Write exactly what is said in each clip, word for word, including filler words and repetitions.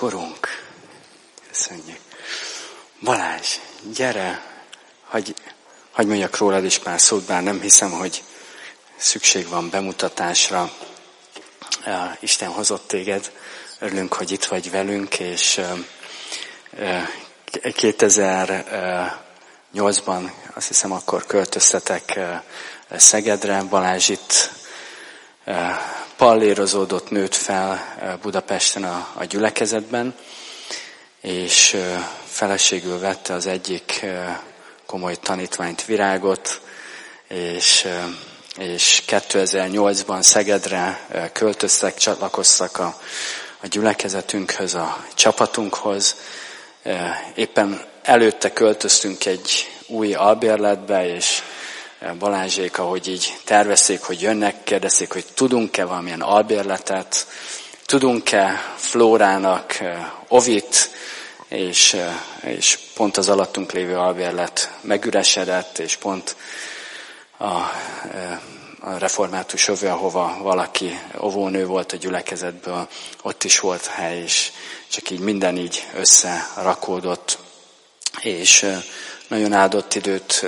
korunk. Köszönjük. Balázs, gyere, hagyj, hagyj mondjak rólad is pár szót, bár nem hiszem, hogy szükség van bemutatásra. Isten hozott téged, örülünk, hogy itt vagy velünk, és kétezer-nyolcban azt hiszem akkor költöztetek Szegedre. Balázs itt pallérozódott, nőtt fel Budapesten a, a gyülekezetben, és feleségül vette az egyik komoly tanítványt, Virágot, és, és kétezer-nyolcban Szegedre költöztek, csatlakoztak a, a gyülekezetünkhöz, a csapatunkhoz. Éppen előtte költöztünk egy új albérletbe, és Balázsék, ahogy így tervezték, hogy jönnek, kérdezték, hogy tudunk-e valamilyen albérletet, tudunk-e Flórának ovit, és, és pont az alattunk lévő albérlet megüresedett, és pont a, a református öve, ahova valaki óvónő volt a gyülekezetből, ott is volt hely, és csak így minden így összerakódott, és nagyon áldott időt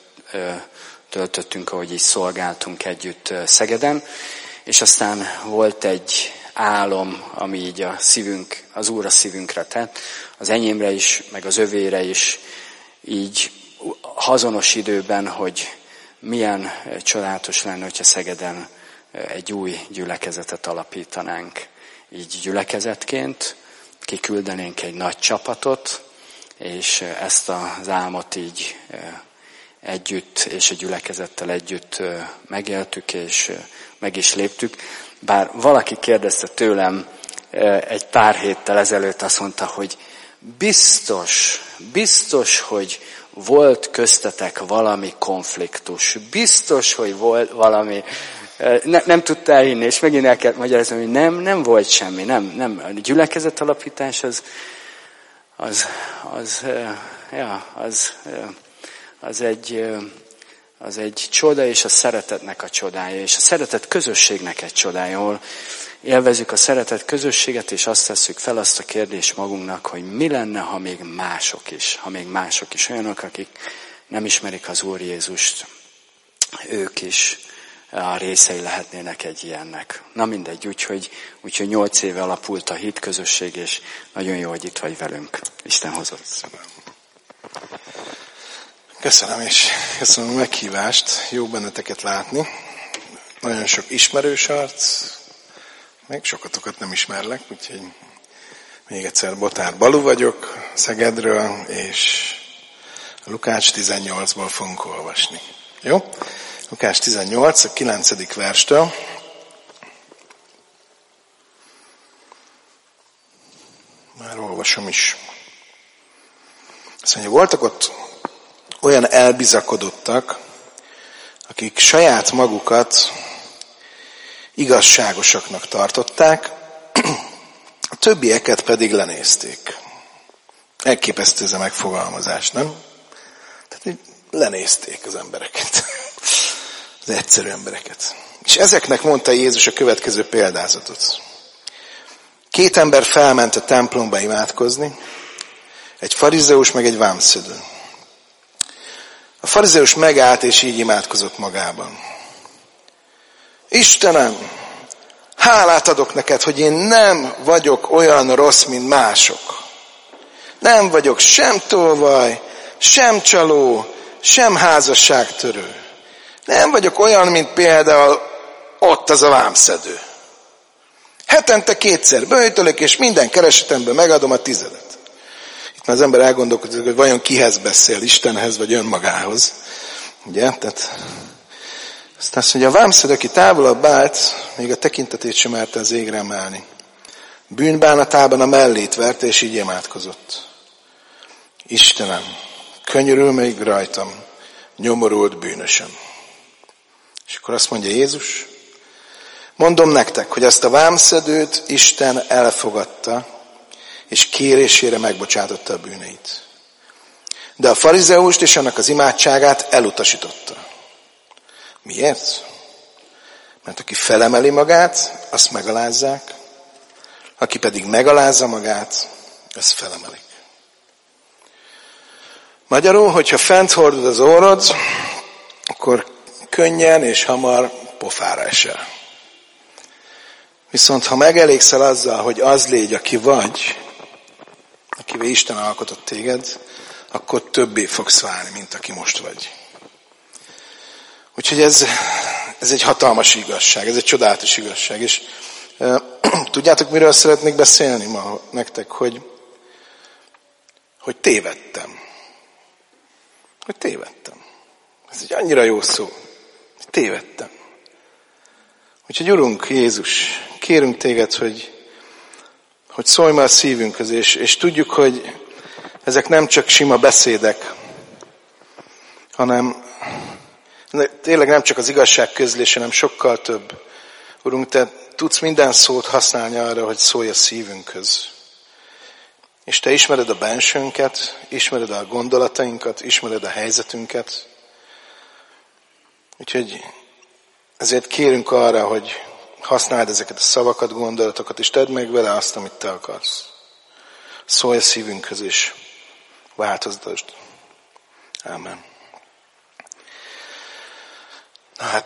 töltöttünk, ahogy így szolgáltunk együtt Szegeden, és aztán volt egy álom, ami így a szívünk, az Úr a szívünkre tett, az enyémre is, meg az övére is, így hazonos időben, hogy milyen csodálatos lenne, hogyha Szegeden egy új gyülekezetet alapítanánk. Így gyülekezetként kiküldenénk egy nagy csapatot, és ezt az álmot így együtt és a gyülekezettel együtt megéltük, és meg is léptük. Bár valaki kérdezte tőlem egy pár héttel ezelőtt, azt mondta, hogy biztos, biztos, hogy volt köztetek valami konfliktus. Biztos, hogy volt valami, ne, nem tudta elhinni, és megint el kellett magyarázni, hogy nem, nem volt semmi, nem, nem. A gyülekezet alapítás az, az, az, ja, az, az egy, az egy csoda, és a szeretetnek a csodája, és a szeretet közösségnek egy csodája, ahol élvezzük a szeretet közösséget, és azt tesszük fel azt a kérdést magunknak, hogy mi lenne, ha még mások is, ha még mások is, olyanok, akik nem ismerik az Úr Jézust, ők is a részei lehetnének egy ilyennek. Na mindegy, úgyhogy, úgyhogy nyolc éve alapult a hit közösség, és nagyon jó, hogy itt vagy velünk. Isten hozott. Köszönöm, és köszönöm a meghívást. Jó benneteket látni. Nagyon sok ismerős arc, még sokatokat nem ismerlek, úgyhogy még egyszer Botár Balu vagyok Szegedről, és a Lukács tizennyolcból fogunk olvasni. Jó? Lukács tizennyolc, a kilencedik verstől. Már olvasom is. Azt mondja, voltak ott olyan elbizakodottak, akik saját magukat igazságosaknak tartották, a többieket pedig lenézték. Elképesztő ez a megfogalmazás, nem? Tehát így lenézték az embereket, az egyszerű embereket. És ezeknek mondta Jézus a következő példázatot. Két ember felment a templomba imádkozni, egy farizeus meg egy vámszedő. A farizeus megállt és így imádkozott magában. Istenem, hálát adok neked, hogy én nem vagyok olyan rossz, mint mások. Nem vagyok sem tolvaj, sem csaló, sem házasságtörő. Nem vagyok olyan, mint például ott az a vámszedő. Hetente kétszer böjtölök, és minden keresetemben megadom a tizedet. Itt már az ember elgondolkodik, hogy vajon kihez beszél, Istenhez vagy önmagához. Ugye? Tehát aztán azt mondja, a vámszedő, aki távolabb állt, még a tekintetét sem merte az égre emelni. Bűnbánatában a mellét verte, és így imádkozott. Istenem, könyörül még rajtam, nyomorult bűnösöm. És akkor azt mondja Jézus, mondom nektek, hogy ezt a vámszedőt Isten elfogadta, és kérésére megbocsátotta a bűneit. De a farizeust és annak az imádságát elutasította. Miért? Mert aki felemeli magát, azt megalázzák, aki pedig megalázza magát, az felemelik. Magyarul, hogyha fent hordod az orrod, akkor könnyen és hamar pofára esel. Viszont ha megelégszel azzal, hogy az légy, aki vagy, akivel Isten alkotott téged, akkor többé fogsz válni, mint aki most vagy. Úgyhogy ez, ez egy hatalmas igazság, ez egy csodálatos igazság. És e, tudjátok, miről szeretnék beszélni ma nektek, hogy, hogy tévedtem. Hogy tévedtem. Ez egy annyira jó szó. Hogy tévedtem. Úgyhogy Urunk Jézus, kérünk téged, hogy, hogy szólj már a szívünkhöz, és, és tudjuk, hogy ezek nem csak sima beszédek, hanem tényleg nem csak az igazság közlése, hanem sokkal több. Urunk, te tudsz minden szót használni arra, hogy szólj a szívünkhöz. És te ismered a bensőnket, ismered a gondolatainkat, ismered a helyzetünket. Úgyhogy ezért kérünk arra, hogy használd ezeket a szavakat, gondolatokat, és tedd meg vele azt, amit te akarsz. Szólj a szívünkhöz, és változtasd. Ámen. Na hát,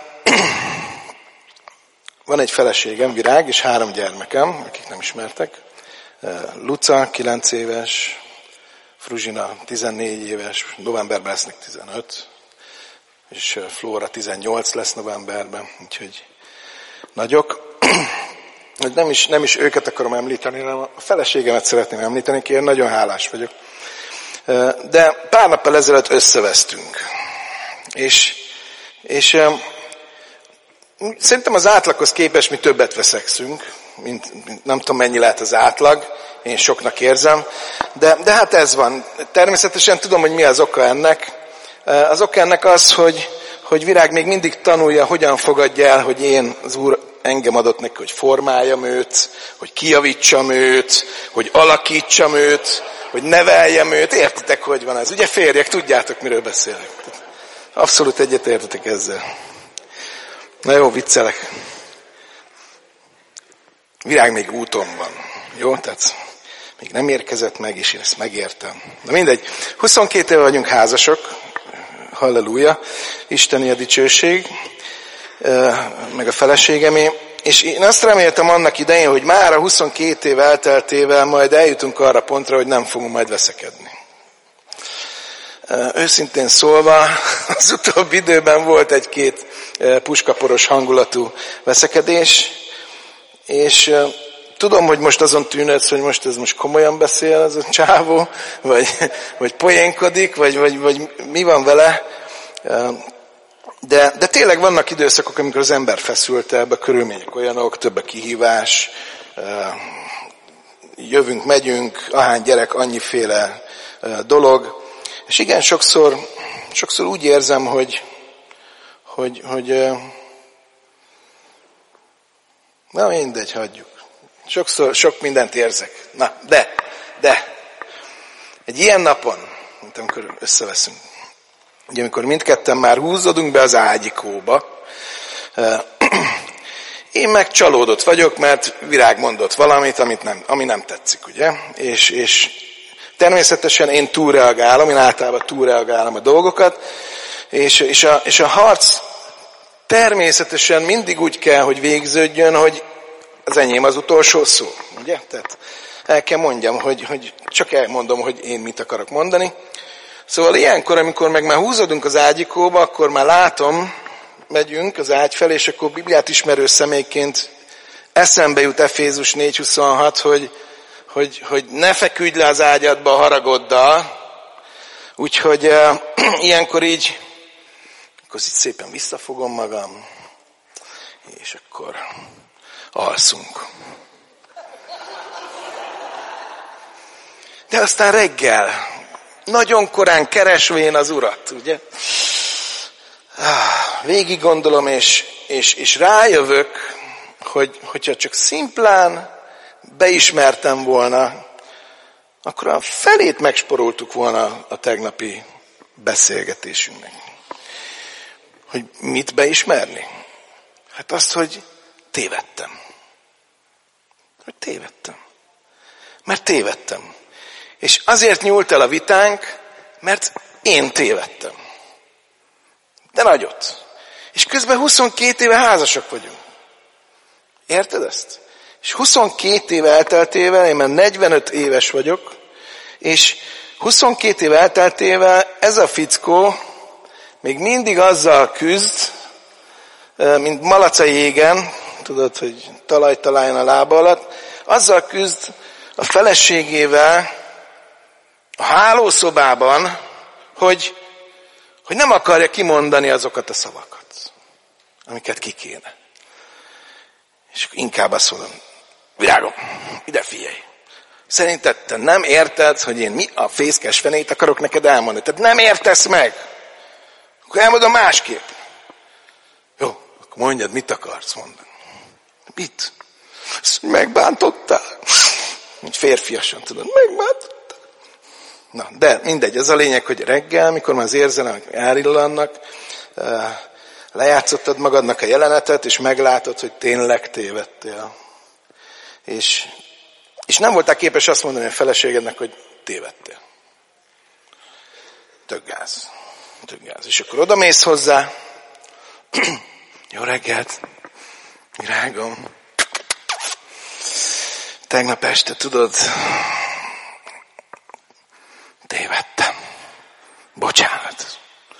van egy feleségem, Virág, és három gyermekem, akik nem ismertek. Luca, kilenc éves, Fruzsina, tizennégy éves, novemberben lesznek tizenöt, és Flóra tizennyolc lesz novemberben, úgyhogy nagyok. Nem is, nem is őket akarom említeni, hanem a feleségemet szeretném említeni, ki én nagyon hálás vagyok. De pár nappal ezelőtt összevesztünk. És, és szerintem az átlaghoz képest mi többet veszekszünk, mint, mint nem tudom mennyi lehet az átlag, én soknak érzem, de, de hát ez van. Természetesen tudom, hogy mi az oka ennek. Az oka ennek az, hogy, hogy Virág még mindig tanulja, hogyan fogadja el, hogy én, az Úr engem adott neki, hogy formáljam őt, hogy kijavítsam őt, hogy alakítsam őt, hogy neveljem őt. Értitek, hogy van ez? Ugye férjek, tudjátok, miről beszélek. Abszolút egyet értetek ezzel. Na jó, viccelek. Virág még úton van. Jó? Tehát még nem érkezett meg, és én ezt megértem. Na mindegy. huszonkét éve vagyunk házasok. Halleluja. Isteni a dicsőség. Meg a feleségemé. És én azt reméltem annak idején, hogy már a huszonkét év elteltével majd eljutunk arra pontra, hogy nem fogunk majd veszekedni. Őszintén szólva, az utóbbi időben volt egy-két puskaporos hangulatú veszekedés, és tudom, hogy most azon tűnődsz, hogy most ez most komolyan beszél az a csávó, vagy, vagy poénkodik, vagy, vagy, vagy mi van vele. De, de tényleg vannak időszakok, amikor az ember feszültebb, a körülmények olyanok, több a kihívás, jövünk, megyünk, ahány gyerek, annyiféle dolog. És igen, sokszor, sokszor úgy érzem, hogy, hogy, hogy na mindegy, hagyjuk. Sokszor, sok mindent érzek. Na, de, de, egy ilyen napon, mint amikor összeveszünk, ugye amikor mindketten már húzódunk be az ágyikóba, én meg csalódott vagyok, mert Virág mondott valamit, amit nem, ami nem tetszik, ugye? És, és természetesen én túlreagálom, én általában túlreagálom a dolgokat, és, és, a, és a harc természetesen mindig úgy kell, hogy végződjön, hogy az enyém az utolsó szó, ugye? Tehát el kell mondjam, hogy, hogy csak elmondom, hogy én mit akarok mondani. Szóval ilyenkor, amikor meg már húzódunk az ágyikóba, akkor már látom, megyünk az ágy felé, és akkor Bibliát ismerő személyként eszembe jut Efézus négy huszonhat, hogy, hogy, hogy ne feküdj le az ágyadba a haragoddal. Úgyhogy e, ilyenkor így, akkor így szépen visszafogom magam, és akkor alszunk. De aztán reggel, nagyon korán keresvén az Urat, ugye? Végig gondolom, és, és, és rájövök, hogy hogyha csak szimplán beismertem volna, akkor a felét megsporoltuk volna a tegnapi beszélgetésünknek. Hogy mit beismerni? Hát azt, hogy tévedtem. Hogy tévedtem. Mert tévedtem. És azért nyúlt el a vitánk, mert én tévedtem. De nagyot. És közben huszonkét éve házasok vagyunk. Érted ezt? És huszonkét éve elteltével, én már negyvenöt éves vagyok, és huszonkét éve elteltével ez a fickó még mindig azzal küzd, mint malac a jégen, tudod, hogy talaj találjon a lába alatt, azzal küzd a feleségével a hálószobában, hogy, hogy nem akarja kimondani azokat a szavakat, amiket ki kéne. És inkább azt mondom, virágom, ide figyelj. Szerinted te nem érted, hogy én mi a fészkes fenét akarok neked elmondani? Tehát nem értesz meg. Akkor elmondom másképp. Jó, akkor mondjad, mit akarsz mondani. Mit? Ezt megbántottál. Úgy férfiasan tudod, megbántottál. Na, de mindegy, az a lényeg, hogy reggel, mikor már az érzelmek elillannak, lejátszottad magadnak a jelenetet, és meglátod, hogy tényleg tévedtél. És, és nem voltál képes azt mondani a feleségednek, hogy tévedtél. Tök gáz. Tök gáz. És akkor odamész hozzá. Jó reggelt, virágom. Tegnap este, tudod, tévedtem. Bocsánat.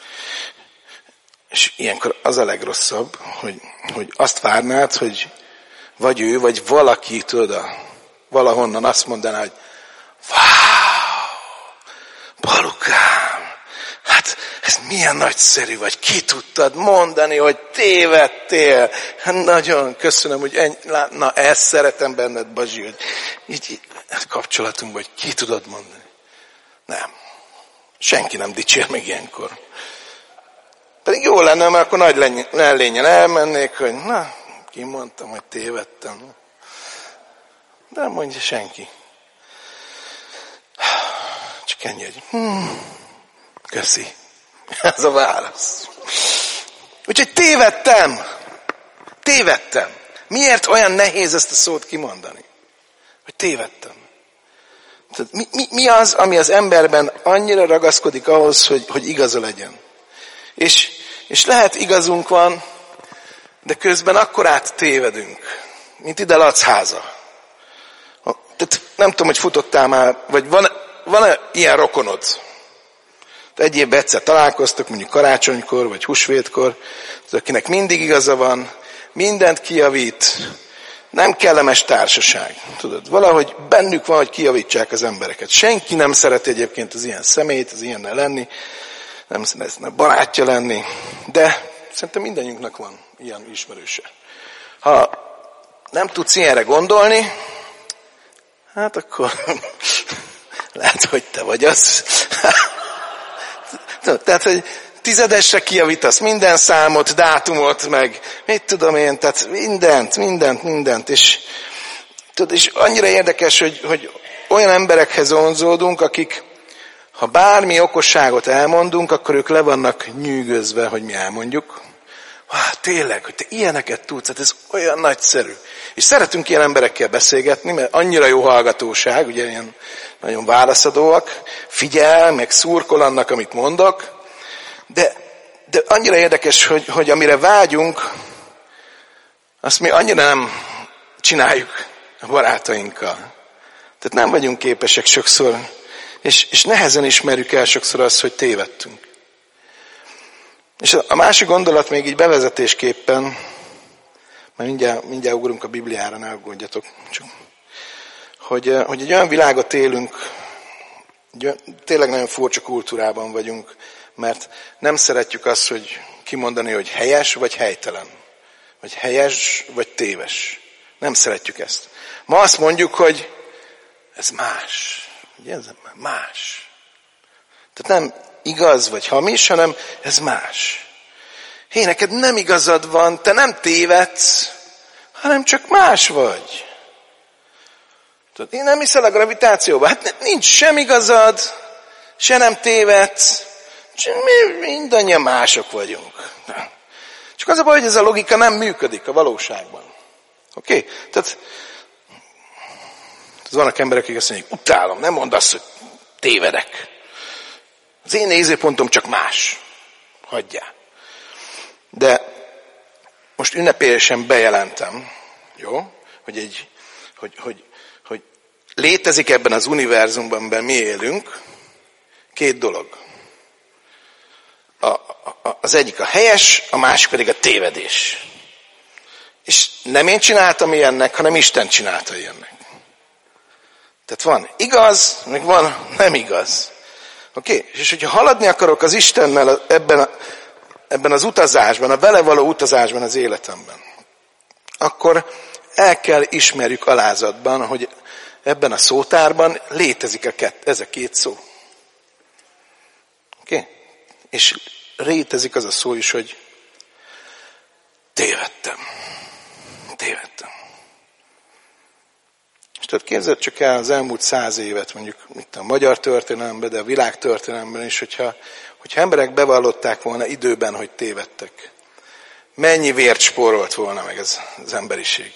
És ilyenkor az a legrosszabb, hogy, hogy azt várnád, hogy vagy ő, vagy valaki, tudod, valahonnan azt mondaná, hogy wow, Balukám, hát ez milyen nagyszerű vagy, ki tudtad mondani, hogy tévedtél. Hát nagyon köszönöm, hogy ennyi, na ezt szeretem benned, Bazsi, hogy így, így kapcsolatunkban, hogy ki tudod mondani. Nem. Senki nem dicsér meg ilyenkor. Pedig jó lenne, mert akkor nagy lellényen elmennék, hogy na, ki mondtam, hogy tévedtem. De nem mondja senki. Csak ennyi, hogy hmm, köszi. Ez a válasz. Úgyhogy tévedtem. Tévedtem. Miért olyan nehéz ezt a szót kimondani? Hogy tévedtem. Mi, mi, mi az, ami az emberben annyira ragaszkodik ahhoz, hogy, hogy igaza legyen? És, és lehet igazunk van, de közben akkorát tévedünk, mint ide Lac háza. Tehát nem tudom, hogy futottál már, vagy van, van-e ilyen rokonod? Egy évben egyszer találkoztok, mondjuk karácsonykor, vagy húsvétkor, akinek mindig igaza van, mindent kijavít, nem kellemes társaság. Tudod, valahogy bennük van, hogy kijavítsák az embereket. Senki nem szereti egyébként az ilyen személyt, az ilyennel lenni, nem szeretne barátja lenni, de szerintem mindannyiunknak van ilyen ismerőse. Ha nem tudsz ilyenre gondolni, hát akkor lehet, hogy te vagy az. Tehát, hogy tizedesre kijavítasz minden számot, dátumot, meg mit tudom én, tehát mindent, mindent, mindent. És, tudod, és annyira érdekes, hogy, hogy olyan emberekhez vonzódunk, akik, ha bármi okosságot elmondunk, akkor ők le vannak nyűgözve, hogy mi elmondjuk. Há, tényleg, hogy te ilyeneket tudsz, hát ez olyan nagyszerű. És szeretünk ilyen emberekkel beszélgetni, mert annyira jó hallgatóság, ugye ilyen nagyon válaszadóak, figyel, meg szurkol annak, amit mondok, de, de annyira érdekes, hogy, hogy amire vágyunk, azt mi annyira nem csináljuk a barátainkkal. Tehát nem vagyunk képesek sokszor, és, és nehezen ismerjük el sokszor azt, hogy tévedtünk. És a másik gondolat még így bevezetésképpen, mert mindjárt, mindjárt ugrunk a Bibliára, ne aggódjatok, csak, hogy, hogy egy olyan világot élünk, egy, tényleg nagyon furcsa kultúrában vagyunk, mert nem szeretjük azt, hogy kimondani, hogy helyes vagy helytelen, vagy helyes vagy téves. Nem szeretjük ezt. Ma azt mondjuk, hogy ez más. Ugye ez más. Tehát nem igaz vagy hamis, hanem ez más. Hé, neked nem igazad van, te nem tévedsz, hanem csak más vagy. Tudod, én nem hiszel a gravitációba. Hát nincs sem igazad, se nem tévedsz, mi mindannyian mások vagyunk. Csak az a baj, hogy ez a logika nem működik a valóságban. Oké? Okay? Tehát Vannak emberek, akik azt mondják, utálom, nem mondd azt, hogy tévedek. Az én nézőpontom csak más. Hagyjál. De most ünnepélyesen bejelentem, jó, hogy, egy, hogy, hogy, hogy létezik ebben az univerzumban, amiben mi élünk, két dolog. A, a, az egyik a helyes, a másik pedig a tévedés. És nem én csináltam ilyennek, hanem Isten csinálta ilyennek. Tehát van igaz, meg van nem igaz. Oké? Okay? És hogyha haladni akarok az Istennel ebben, a, ebben az utazásban, a vele való utazásban az életemben, akkor el kell ismerjük alázatban, hogy ebben a szótárban létezik a kett, ez a két szó. Oké? Okay? És létezik az a szó is, hogy tévedtem. Tévedtem. És tudod, képzeld csak el az elmúlt száz évet, mondjuk itt a magyar történelemben, de a világ történelemben is, hogyha, hogyha emberek bevallották volna időben, hogy tévedtek. Mennyi vért spórolt volna meg az, az emberiség?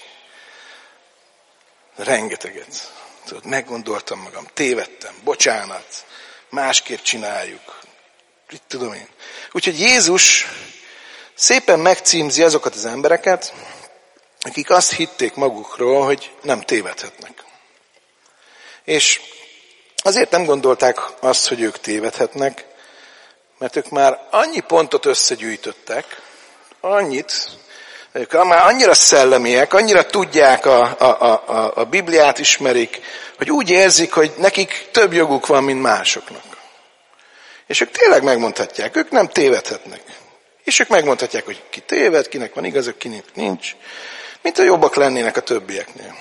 Rengeteget. Tudod, meggondoltam magam, tévedtem, bocsánat, másképp csináljuk. Itt tudom én. Úgyhogy Jézus szépen megcímzi azokat az embereket, akik azt hitték magukról, hogy nem tévedhetnek. És azért nem gondolták azt, hogy ők tévedhetnek, mert ők már annyi pontot összegyűjtöttek, annyit, ők már annyira szellemiek, annyira tudják, a, a, a, a Bibliát ismerik, hogy úgy érzik, hogy nekik több joguk van, mint másoknak. És ők tényleg megmondhatják, ők nem tévedhetnek. És ők megmondhatják, hogy ki téved, kinek van igazak, kinek nincs, mint a jobbak lennének a többieknél.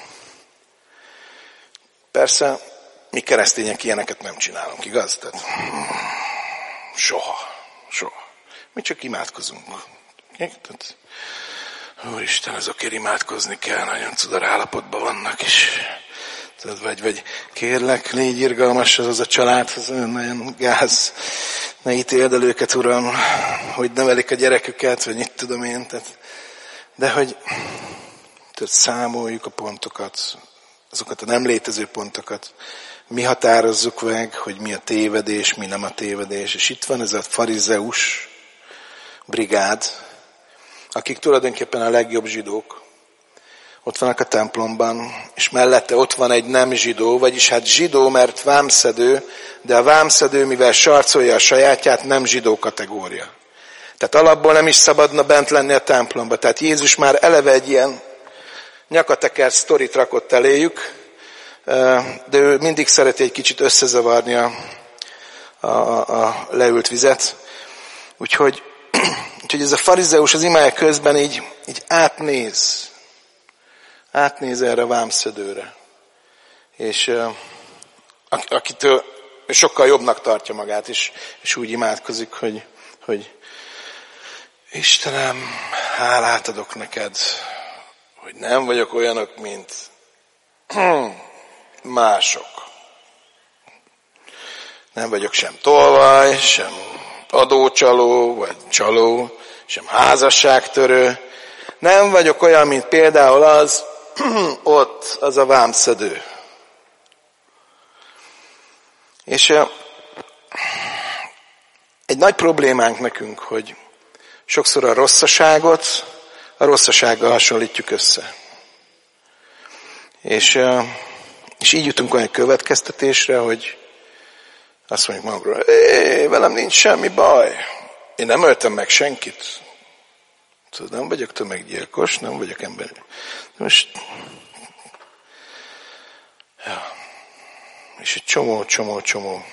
Persze, mi keresztények ilyeneket nem csinálunk, igaz? Tehát, soha, soha. Mi csak imádkozunk. Tehát, Úristen, azokért imádkozni kell, nagyon cudar állapotban vannak is. Tehát, vagy, vagy kérlek, légy irgalmas az a család, az nagyon gáz. Ne ítéld el őket, Uram, hogy nevelik a gyereküket, vagy mit tudom én. Tehát, de hogy tehát számoljuk a pontokat, azokat a nem létező pontokat. Mi határozzuk meg, hogy mi a tévedés, mi nem a tévedés. És itt van ez a farizeus brigád, akik tulajdonképpen a legjobb zsidók. Ott vannak a templomban, és mellette ott van egy nem zsidó, vagyis hát zsidó, mert vámszedő, de a vámszedő, mivel sarcolja a sajátját, nem zsidó kategória. Tehát alapból nem is szabadna bent lenni a templomba. Tehát Jézus már eleve egy ilyen nyakatekert sztorit rakott eléjük, de ő mindig szereti egy kicsit összezavarni a, a, a leült vizet. Úgyhogy, úgyhogy ez a farizeus az imája közben így, így átnéz. Átnéz erre a vámszedőre. És akitől sokkal jobbnak tartja magát, és, és úgy imádkozik, hogy, hogy Istenem, hálát adok neked, hogy nem vagyok olyanok, mint mások. Nem vagyok sem tolvaj, sem adócsaló, vagy csaló, sem házasságtörő. Nem vagyok olyan, mint például az, ott az a vámszedő. És egy nagy problémánk nekünk, hogy sokszor a rosszaságot a rosszasággal hasonlítjuk össze. És, és így jutunk olyan következtetésre, hogy azt mondjuk magunkról, é, velem nincs semmi baj. Én nem öltem meg senkit. Tudod, nem vagyok tömeggyilkos, nem vagyok ember. Most, ja. És egy csomó, csomó, csomó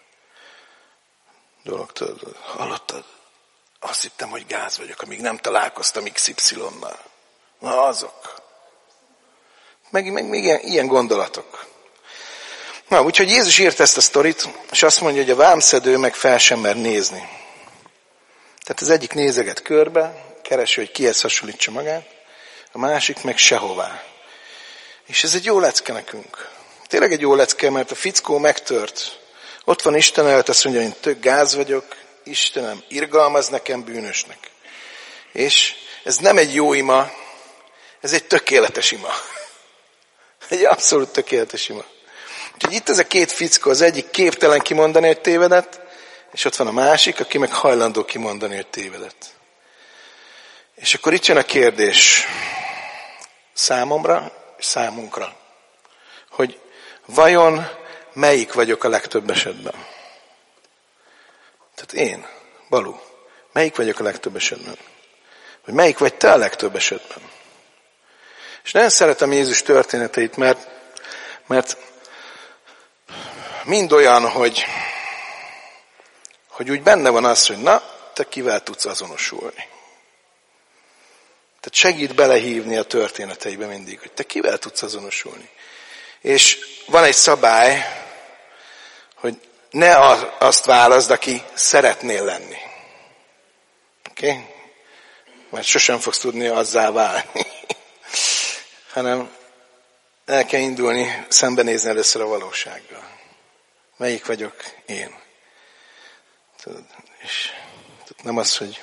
dolog, tudod, hallottad? Azt hittem, hogy gáz vagyok, amíg nem találkoztam iksz ipszilonnal. Na azok. Meg, meg még ilyen, ilyen gondolatok. Na, úgyhogy Jézus írt ezt a sztorit, és azt mondja, hogy a vámszedő meg fel sem mer nézni. Tehát az egyik nézeget körbe, keresi, hogy kihez hasonlítsa magát, a másik meg sehová. És ez egy jó lecke nekünk. Tényleg egy jó lecke, mert a fickó megtört. Ott van Isten előtt, azt mondja, hogy én tök gáz vagyok, Istenem, irgalmaz nekem bűnösnek. És ez nem egy jó ima, ez egy tökéletes ima. Egy abszolút tökéletes ima. Úgyhogy itt ez a két fickó, az egyik képtelen kimondani, hogy tévedett, és ott van a másik, aki meg hajlandó kimondani, hogy tévedett. És akkor itt jön a kérdés számomra és számunkra, hogy vajon melyik vagyok a legtöbb esetben? Tehát én, Balú, melyik vagyok a legtöbb esetben? Vagy melyik vagy te a legtöbb esetben? És nagyon szeretem Jézus történeteit, mert, mert mind olyan, hogy, hogy úgy benne van az, hogy na, te kivel tudsz azonosulni. Tehát segít belehívni a történeteibe mindig, hogy te kivel tudsz azonosulni. És van egy szabály, hogy ne azt válaszd, aki szeretnél lenni. Oké? Okay? Mert sosem fogsz tudni azzá válni. Hanem el kell indulni, szembenézni először a valósággal. Melyik vagyok én? Tudod, és nem az, hogy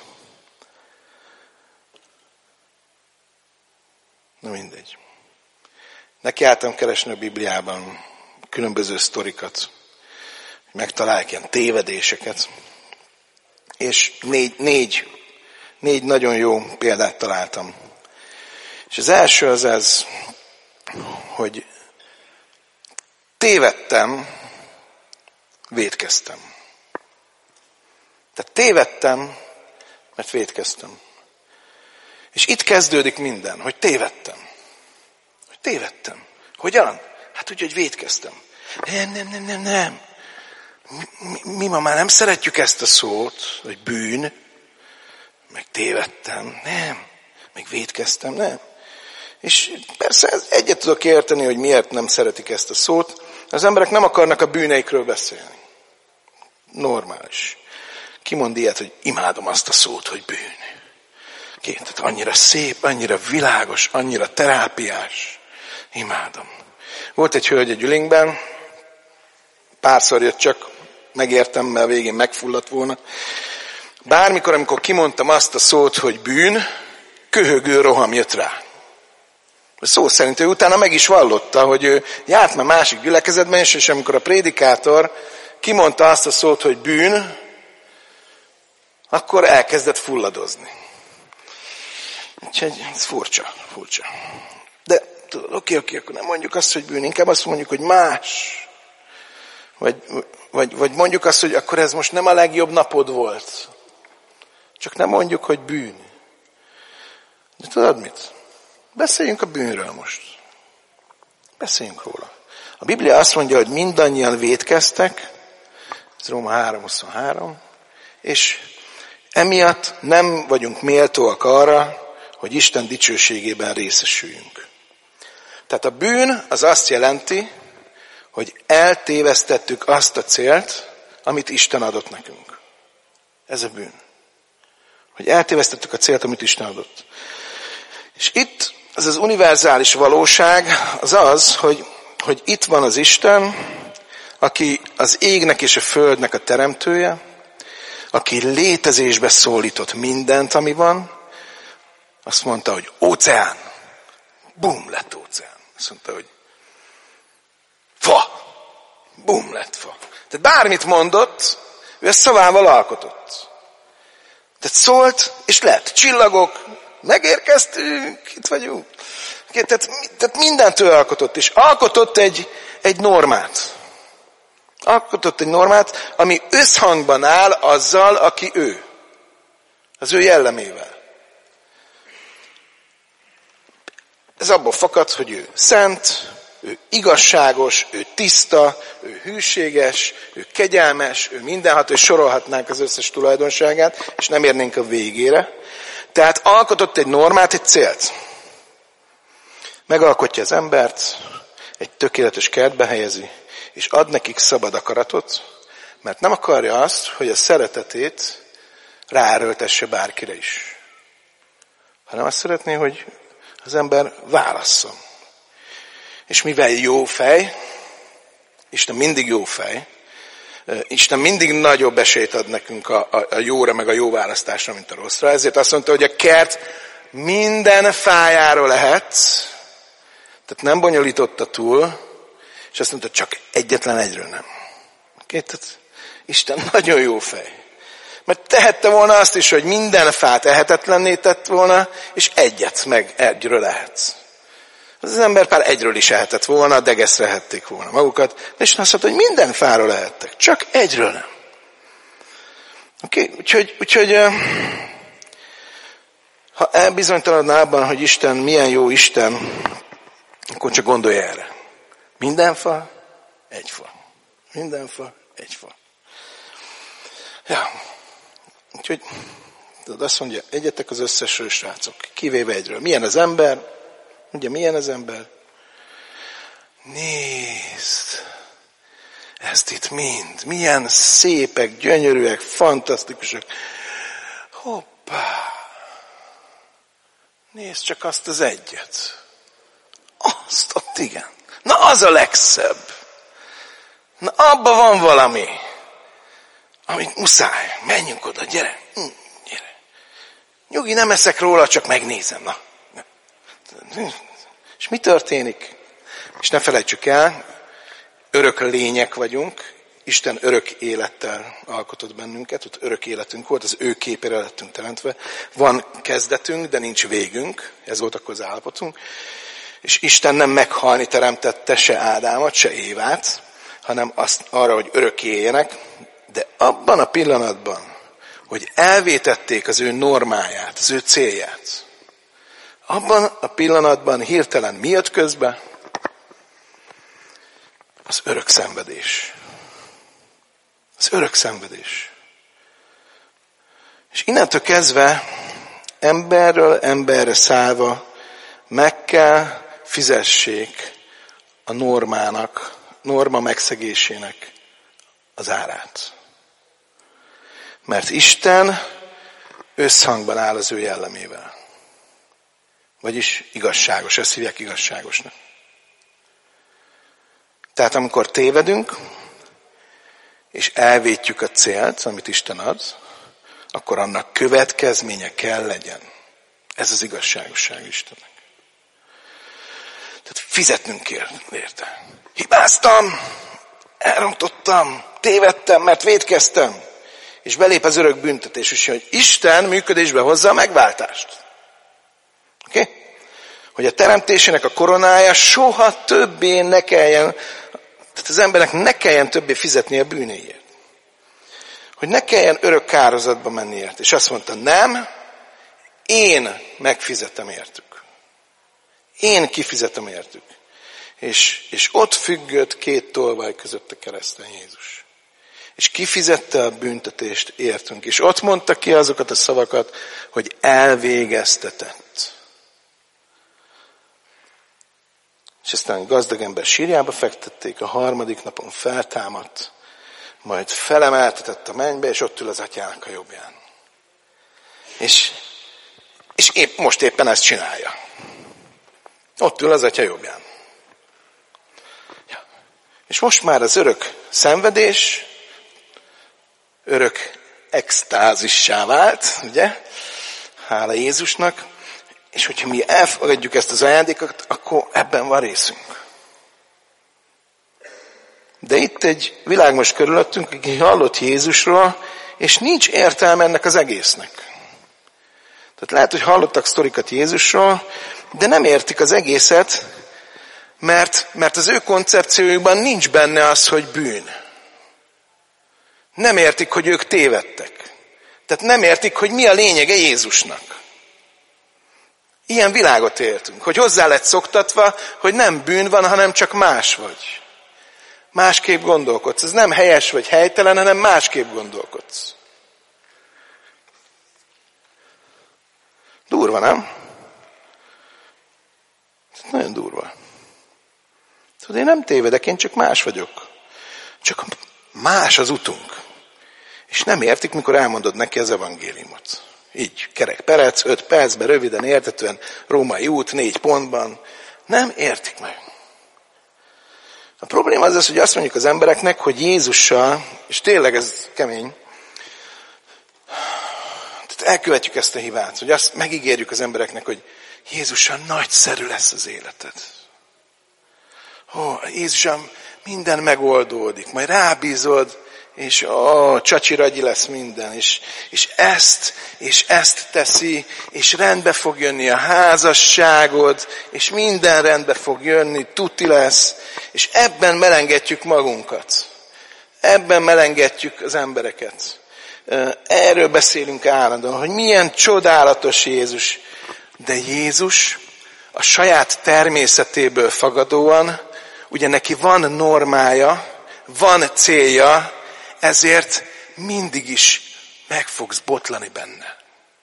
na mindegy. Nekiálltam keresni a Bibliában különböző sztorikat, megtalálják ilyen tévedéseket, és négy, négy, négy nagyon jó példát találtam. És az első az ez, hogy tévedtem, vétkeztem. Tehát tévedtem, mert vétkeztem. És itt kezdődik minden, hogy tévedtem. Hogy tévedtem. Hogyan? Hát úgy, hogy vétkeztem. Nem, nem, nem, nem, nem. Mi, mi ma már nem szeretjük ezt a szót, hogy bűn, meg tévedtem. Nem. Meg vétkeztem. Nem. És persze egyet tudok érteni, hogy miért nem szeretik ezt a szót. Az emberek nem akarnak a bűneikről beszélni. Normális. Ki mond ilyet, hogy imádom azt a szót, hogy bűn. Két, tehát annyira szép, annyira világos, annyira terápiás. Imádom. Volt egy hölgy egy Gyülingben, párszor jött csak, megértem, mert a végén megfulladt volna. Bármikor, amikor kimondtam azt a szót, hogy bűn, köhögő roham jött rá. Szó szerint ő utána meg is vallotta, hogy ő járt már másik gyülekezetben, és amikor a prédikátor kimondta azt a szót, hogy bűn, akkor elkezdett fulladozni. Úgyhogy ez furcsa, furcsa. De tudod, oké, oké, akkor nem mondjuk azt, hogy bűn, inkább azt mondjuk, hogy más. Vagy, vagy, vagy mondjuk azt, hogy akkor ez most nem a legjobb napod volt. Csak nem mondjuk, hogy bűn. De tudod mit? Beszéljünk a bűnről most. Beszéljünk róla. A Biblia azt mondja, hogy mindannyian vétkeztek, ez Róma három huszonhárom, és emiatt nem vagyunk méltóak arra, hogy Isten dicsőségében részesüljünk. Tehát a bűn az azt jelenti, hogy eltévesztettük azt a célt, amit Isten adott nekünk. Ez a bűn. Hogy eltévesztettük a célt, amit Isten adott. És itt ez az univerzális valóság az az, hogy, hogy itt van az Isten, aki az égnek és a földnek a teremtője, aki létezésbe szólított mindent, ami van. Azt mondta, hogy óceán. Bum, lett óceán. Azt mondta, hogy fa. Bum, lett fa. Tehát bármit mondott, ő ezt szavával alkotott. Tehát szólt, és lett. Csillagok, megérkeztünk, itt vagyunk. Tehát, tehát mindent ő alkotott, és alkotott egy, egy normát. Alkotott egy normát, ami összhangban áll azzal, aki ő. Az ő jellemével. Ez abból fakad, hogy ő szent, ő igazságos, ő tiszta, ő hűséges, ő kegyelmes, ő mindenható, és sorolhatnánk az összes tulajdonságát, és nem érnénk a végére. Tehát alkotott egy normát, egy célt. Megalkotja az embert, egy tökéletes kertbe helyezi, és ad nekik szabad akaratot, mert nem akarja azt, hogy a szeretetét ráerőltesse bárkire is. Hanem azt szeretné, hogy az ember válasszon. És mivel jó fej, Isten mindig jó fej, Isten mindig nagyobb esélyt ad nekünk a, a, a jóra, meg a jó választásra, mint a rosszra. Ezért azt mondta, hogy a kert minden fájáról lehet, Tehát nem bonyolította túl, és azt mondta, csak egyetlen egyről nem. Okay? Tehát Isten nagyon jó fej. Mert tehette volna azt is, hogy minden fát ehetetlenné tett volna, és egyet meg egyről lehetsz. Az ember pár egyről is ehetett volna, degeszre ehették volna magukat, és azt mondta, hogy minden fáról lehettek, csak egyről nem. Oké? Okay? Úgyhogy, úgyhogy ha elbizonytalanodna abban, hogy Isten milyen jó Isten, akkor csak gondolj erre. Minden fa, egy fa. Minden fa, egy fa. Ja. Úgyhogy tudod, azt mondja, egyetek az összesről, srácok, kivéve egyről. Milyen az ember? Ugye, milyen az ember? Nézd! Ezt itt mind. Milyen szépek, gyönyörűek, fantasztikusak. Hoppá! Nézd csak azt az egyet. Azt ott igen. Na az a legszebb. Na abban van valami. Amit muszáj. Menjünk oda, gyere. Gyere. Nyugi, nem eszek róla, csak megnézem. Na. És mi történik? És ne felejtsük el, örök lények vagyunk. Isten örök élettel alkotott bennünket, ott örök életünk volt, az ő képére lettünk teremtve. Van kezdetünk, de nincs végünk. Ez volt akkor az állapotunk. És Isten nem meghalni teremtette se Ádámot, se Évát, hanem azt arra, hogy örökké éljenek, de abban a pillanatban, hogy elvétették az ő normáját, az ő célját, abban a pillanatban hirtelen mi jött közbe? Az örök szenvedés. Az örök szenvedés. És innentől kezdve emberről emberre szállva meg kell fizessék a normának, norma megszegésének az árát. Mert Isten összhangban áll az ő jellemével. Vagyis igazságos, ezt hívják igazságosnak. Tehát amikor tévedünk, és elvétjük a célt, amit Isten ad, akkor annak következménye kell legyen. Ez az igazságosság Istennek. Tehát fizetnünk kell érte. Hibáztam, elrontottam, tévedtem, mert vétkeztem. És belép az örök büntetés is, hogy Isten működésbe hozza a megváltást. Oké? Okay? Hogy a teremtésének a koronája soha többé ne kelljen, tehát az embernek ne kelljen többé fizetni a bűnéért. Hogy ne kelljen örök kározatba menni ért. És azt mondta, nem, én megfizetem értük. Én kifizetem értük. És, és ott függött két tolvaj között a kereszten Jézus. És kifizette a büntetést értünk. És ott mondta ki azokat a szavakat, hogy elvégeztetett. És aztán gazdag ember sírjába fektették, a harmadik napon feltámadt, majd felemeltetett a mennybe, és ott ül az atyának a jobbján. És, és épp, most éppen ezt csinálja. Ott ül az atya jobbján. Ja. És most már az örök szenvedés, örök extázissá vált, ugye? Hála Jézusnak. És hogyha mi elfogadjuk ezt az ajándékot, akkor ebben van részünk. De itt egy világ most körülöttünk, aki hallott Jézusról, és nincs értelme ennek az egésznek. Tehát lehet, hogy hallottak sztorikat Jézusról, de nem értik az egészet, mert, mert az ő koncepciójukban nincs benne az, hogy bűn. Nem értik, hogy ők tévedtek. Tehát nem értik, hogy mi a lényege Jézusnak. Ilyen világot éltünk, hogy hozzá lett szoktatva, hogy nem bűn van, hanem csak más vagy. Másképp gondolkodsz. Ez nem helyes vagy helytelen, hanem másképp gondolkodsz. Durva, nem? Nagyon durva. Tudod, én nem tévedek, én csak más vagyok. Csak más az utunk. És nem értik, mikor elmondod neki az evangéliumot. Így, kerek perec, öt percben, röviden, értetően, római út, négy pontban. Nem értik meg. A probléma az az, hogy azt mondjuk az embereknek, hogy Jézussal, és tényleg ez kemény, tehát elkövetjük ezt a hibát, hogy azt megígérjük az embereknek, hogy Jézussal nagyszerű lesz az életed. Ó, Jézusom, minden megoldódik. Majd rábízod, és ó, csacsiragyi lesz minden. És, és ezt, és ezt teszi, és rendbe fog jönni a házasságod, és minden rendbe fog jönni, tuti lesz. És ebben melengetjük magunkat. Ebben melengetjük az embereket. Erről beszélünk állandóan, hogy milyen csodálatos Jézus. De Jézus a saját természetéből fagadóan, ugye neki van normája, van célja, ezért mindig is meg fogsz botlani benne.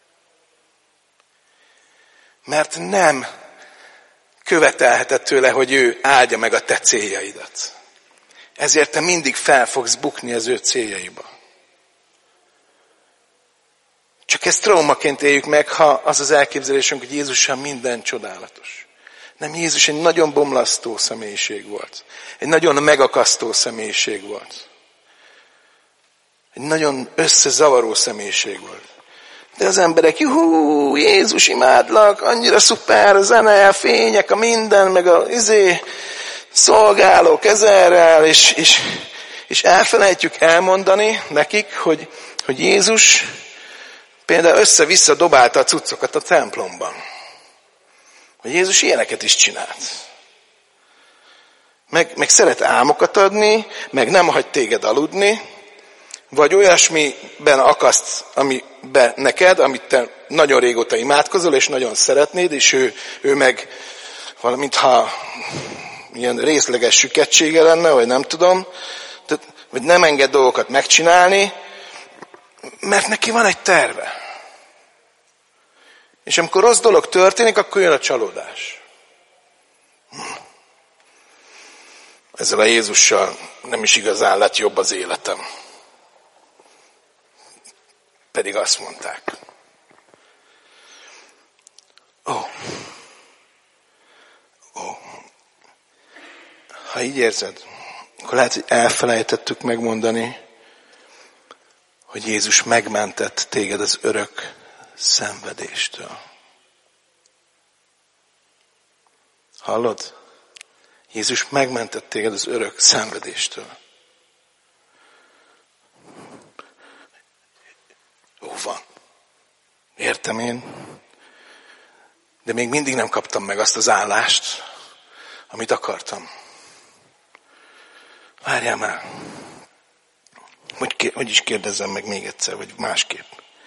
Mert nem követelheted tőle, hogy ő áldja meg a te céljaidat. Ezért te mindig fel fogsz bukni az ő céljaiba. Csak ezt traumaként éljük meg, ha az az elképzelésünk, hogy Jézussal minden csodálatos. Nem, Jézus egy nagyon bomlasztó személyiség volt. Egy nagyon megakasztó személyiség volt. Egy nagyon összezavaró személyiség volt. De az emberek, juhú, Jézus imádlak, annyira szuper, a zene, a fények, a minden, meg a izé, szolgálók ezerrel, és, és, és elfelejtjük elmondani nekik, hogy, hogy Jézus például össze-vissza dobálta a cuccokat a templomban. Hogy Jézus ilyeneket is csinált. Meg, meg szeret álmokat adni, meg nem hagy téged aludni, vagy olyasmiben akaszt amiben neked, amit te nagyon régóta imádkozol, és nagyon szeretnéd, és ő, ő meg valamintha ilyen részleges süketsége lenne, vagy nem tudom, tehát, vagy nem enged dolgokat megcsinálni, mert neki van egy terve. És amikor rossz dolog történik, akkor jön a csalódás. Ezzel a Jézussal nem is igazán lett jobb az életem. Pedig azt mondták. Ó. Ó. Ha így érzed, akkor lehet, hogy elfelejtettük megmondani, hogy Jézus megmentett téged az örök szenvedéstől. Hallod? Jézus megmentett téged az örök szenvedéstől. Jó van. Értem én. De még mindig nem kaptam meg azt az állást, amit akartam. Várjál már. Hogy, hogy is kérdezzem meg még egyszer, vagy másképp.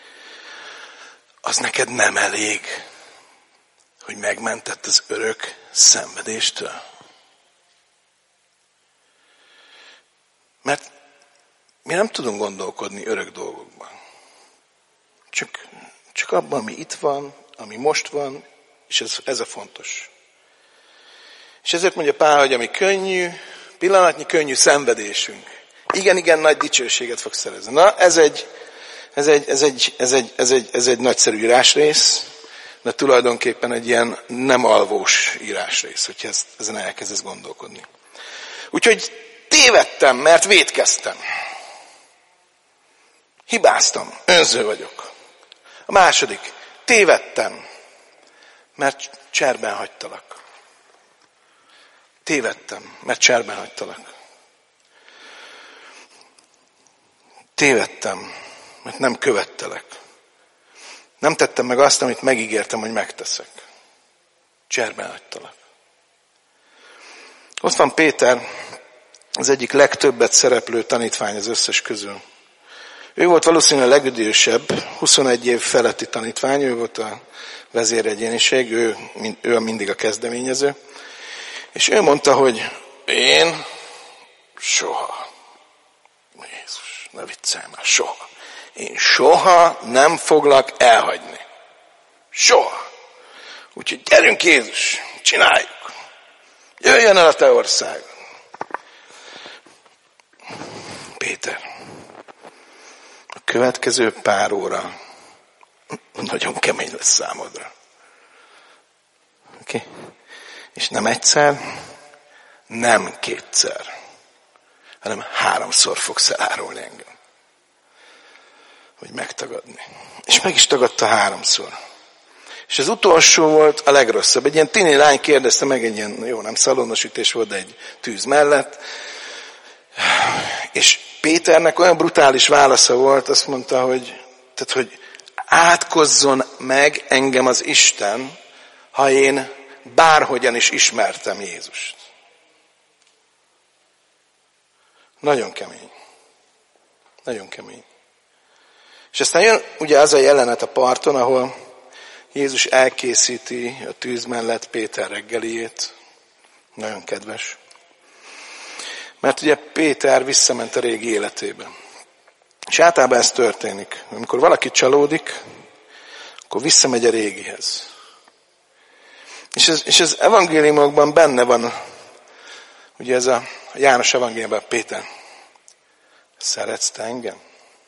Az neked nem elég, hogy megmentett az örök szenvedéstől? Mert mi nem tudunk gondolkodni örök dolgokban. Csak, csak abban, ami itt van, ami most van, és ez, ez a fontos. És ezért mondja Pál, hogy ami könnyű, pillanatnyi könnyű szenvedésünk, igen, igen, nagy dicsőséget fog szerezni. Na, ez egy, ez egy, ez egy, ez egy, ez egy, ez egy nagyszerű írásrész, de tulajdonképpen egy ilyen nem alvós írásrész, hogyha ezt, ezen elkezdesz gondolkodni. Úgyhogy tévedtem, mert vétkeztem. Hibáztam, önző vagyok. A második, tévedtem, mert cserben hagytalak. Tévedtem, mert cserben hagytalak. Tévedtem, mert nem követtelek. Nem tettem meg azt, amit megígértem, hogy megteszek. Cserben hagytalak. Ott van Péter, az egyik legtöbbet szereplő tanítvány az összes közül. Ő volt valószínűleg a legidősebb, huszonegy év feletti tanítvány, ő volt a vezéregyéniség, ő, ő mindig a kezdeményező. És ő mondta, hogy én soha, Jézus, ne viccelj már, soha. Én soha nem foglak elhagyni. Soha. Úgyhogy gyerünk Jézus, csináljuk. Jöjjön el a te ország. Péter, a következő pár óra nagyon kemény lesz számodra. Oké? Okay? És nem egyszer, nem kétszer, hanem háromszor fogsz elárulni engem. Vagy megtagadni. És meg is tagadta háromszor. És az utolsó volt a legrosszabb. Egy ilyen tini lány kérdezte meg, egy ilyen, jó, nem szalonosütés volt, de egy tűz mellett. És Péternek olyan brutális válasza volt, azt mondta, hogy, tehát, hogy átkozzon meg engem az Isten, ha én bárhogyan is ismertem Jézust. Nagyon kemény. Nagyon kemény. És aztán jön ugye az a jelenet a parton, ahol Jézus elkészíti a tűz mellett Péter reggeliét. Nagyon kedves. Mert ugye Péter visszament a régi életébe. És általában ez történik. Amikor valaki csalódik, akkor visszamegy a régihez. És ez, és az evangéliumokban benne van, ugye ez a János evangéliumban, Péter, szeretsz te engem?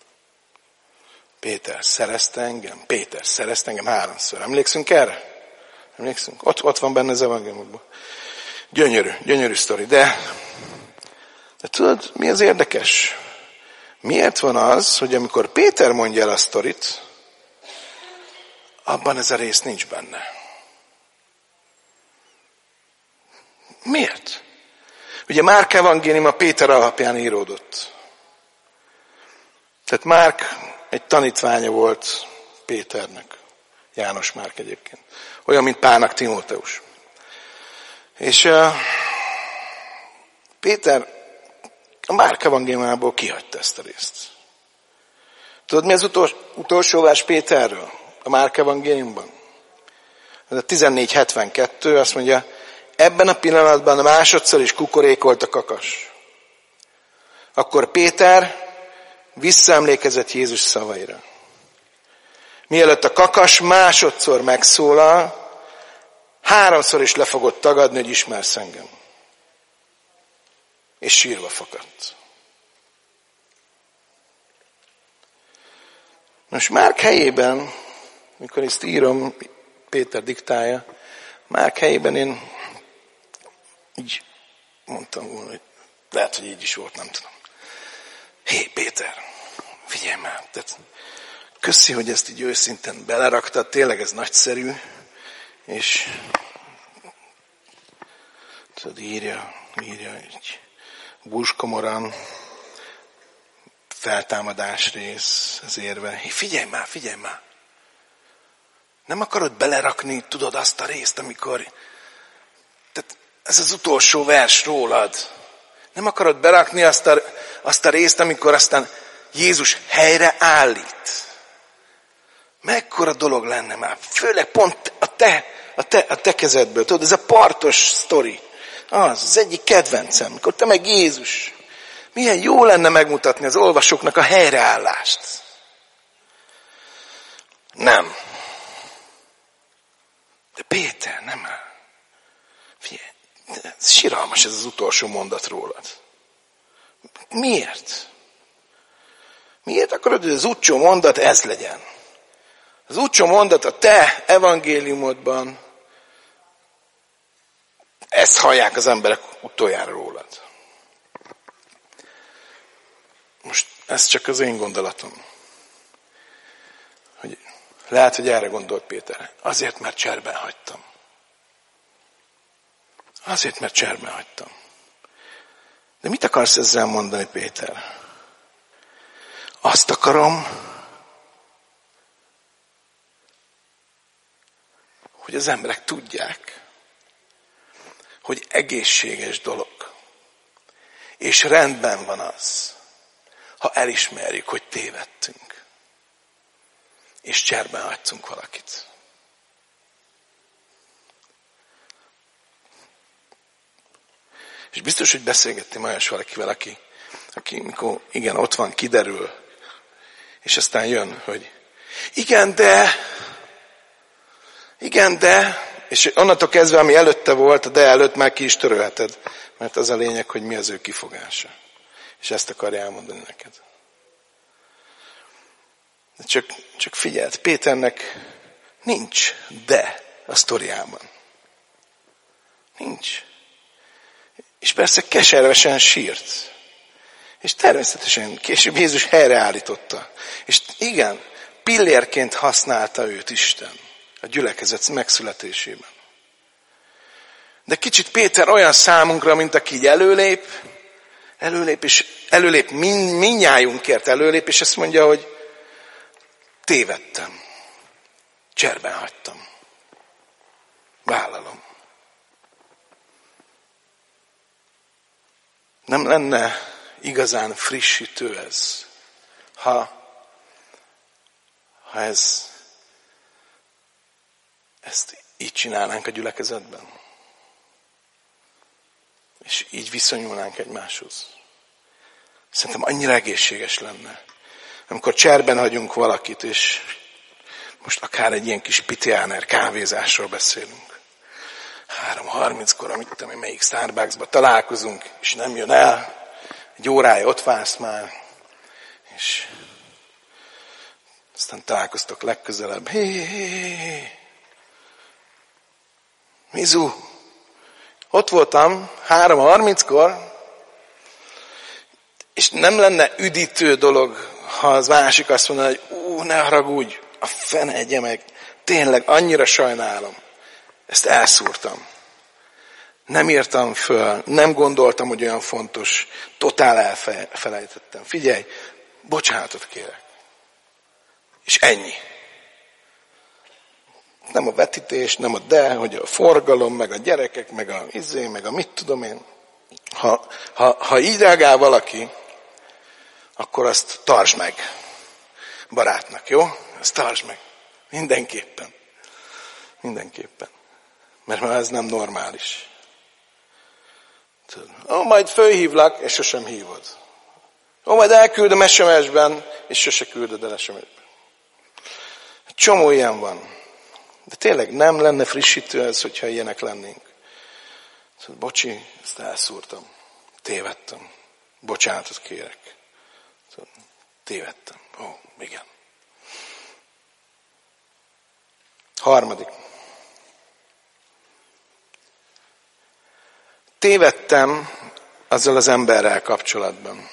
Péter, szerezte engem? Péter, szerezte engem háromszor. Emlékszünk erre? Emlékszünk? Ott, ott van benne az evangéliumokban. Gyönyörű, gyönyörű sztori. De, de tudod, mi az érdekes? Miért van az, hogy amikor Péter mondja el a sztorit, abban ez a rész nincs benne? Miért? Ugye Márk evangéliuma Péter alapján íródott. Tehát Márk egy tanítványa volt Péternek. János Márk egyébként. Olyan, mint Pálnak Timóteus. És uh, Péter a Márk evangéliumából kihagyta ezt a részt. Tudod, mi az utolsó, utolsó vers Péterről? A Márk evangéliumban? Ez a tizennégy hetvenkettő azt mondja, ebben a pillanatban másodszor is kukorékolt a kakas. Akkor Péter visszaemlékezett Jézus szavaira. Mielőtt a kakas másodszor megszólal, háromszor is le fogod tagadni, hogy ismersz engem. És sírva fakadt. Most Márk helyében, mikor ezt írom, Péter diktálja, Márk helyében én így mondtam volna, hogy lehet, hogy így is volt, nem tudom. Hé, Péter, figyelj már, tehát köszi, hogy ezt így őszintén beleraktad, tényleg ez nagyszerű, és tudod, írja, írja így búzskomoran, feltámadás rész, az érve. Hé, figyelj már, figyelj már! Nem akarod belerakni, tudod, azt a részt, amikor... Tehát ez az utolsó vers rólad. Nem akarod berakni azt a, azt a részt, amikor aztán Jézus helyre állít. Mekkora dolog lenne már. Főleg pont a te, a te, a te kezedből. Tudod, ez a partos sztori. Az, az egyik kedvencem. Mikor te meg Jézus. Milyen jó lenne megmutatni az olvasóknak a helyreállást. Nem. De Péter, nem áll. Figyelj, ez siralmas ez az utolsó mondat rólad. Miért? Miért akarod, hogy az utolsó mondat ez legyen? Az utolsó mondat a te evangéliumodban, ezt hallják az emberek utoljára rólad. Most ez csak az én gondolatom. Hogy lehet, hogy erre gondolt Péter. Azért, mert cserben hagytam. Azért, mert cserben hagytam. De mit akarsz ezzel mondani, Péter? Azt akarom, hogy az emberek tudják, hogy egészséges dolog. És rendben van az, ha elismerjük, hogy tévedtünk. És cserben hagytunk valakit. És biztos, hogy beszélgettem olyas valakivel, aki, aki mikor igen, ott van, kiderül, és aztán jön, hogy igen, de, igen, de, és onnantól kezdve, ami előtte volt, a de előtt már ki is törölheted, mert az a lényeg, hogy mi az ő kifogása. És ezt akarja elmondani neked. De csak, csak figyeld, Péternek nincs de a sztoriában. Nincs. És persze keservesen sírt. És természetesen később Jézus helyreállította. És igen, pillérként használta őt Isten. a gyülekezet megszületésében. De kicsit Péter olyan számunkra, mint aki így előlép, előlép, és előlép, mind, mindnyájunkért előlép, és ezt mondja, hogy tévedtem. Cserben hagytam. Vállalom. Nem lenne igazán frissítő ez, ha, ha ez, ezt így csinálnánk a gyülekezetben. És így viszonyulnánk egymáshoz. Szerintem annyira egészséges lenne. Amikor cserben hagyunk valakit, és most akár egy ilyen kis pitiáner kávézásról beszélünk. három harminckor, amit tudom én, melyik Starbucksba találkozunk, és nem jön el. Egy órája ott vársz már, és aztán találkoztok legközelebb. Hé, hé, hé. Mizu, ott voltam három harminckor, és nem lenne üdítő dolog, ha az másik azt mondaná, hogy ú, ne haragudj, a fene egye meg, tényleg annyira sajnálom. Ezt elszúrtam. Nem írtam föl, nem gondoltam, hogy olyan fontos, totál elfelejtettem. Figyelj, bocsánatot kérek. És ennyi. Nem a vetítés, nem a de, hogy a forgalom, meg a gyerekek, meg a izé, meg a mit tudom én. Ha, ha, ha így reagál valaki, akkor azt tartsd meg barátnak, jó? Azt tartsd meg. Mindenképpen. Mindenképpen. Mert már ez nem normális. Ó, majd fölhívlak, és sosem hívod. Ó, majd elküldöm es em es-ben, és sose küldöd el es em es-ben. Csomó ilyen van. De tényleg nem lenne frissítő ez, hogyha ilyenek lennénk. Bocsi, ezt elszúrtam. Tévedtem. Bocsánatot kérek. Tévedtem. Ó, igen. Harmadik. Tévedtem azzal az emberrel kapcsolatban.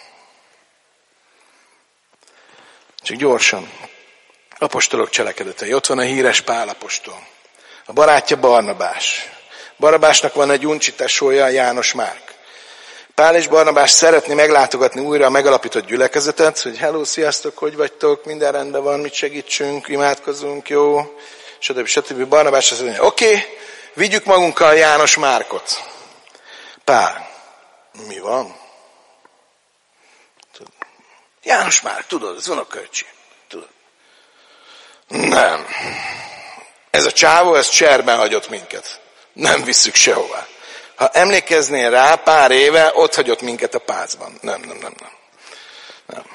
Csak gyorsan. Apostolok cselekedetei. Ott van a híres Pál apostol. A barátja Barnabás. Barnabásnak van egy uncsi tesója, János Márk. Pál és Barnabás szeretné meglátogatni újra a megalapított gyülekezetet, hogy hello, sziasztok, hogy vagytok, minden rendben van, mit segítsünk, imádkozunk, jó, stb. stb. Barnabás azt mondja, oké, okay, vigyük magunkkal János Márkot. Pál, mi van? János Márk, tudod, az unokölcsi. Tudod. Nem. Ez a csávó, ez cserben hagyott minket. Nem visszük sehová. Ha emlékeznél rá, pár éve ott hagyott minket a pácban. Nem, nem, nem, nem. nem.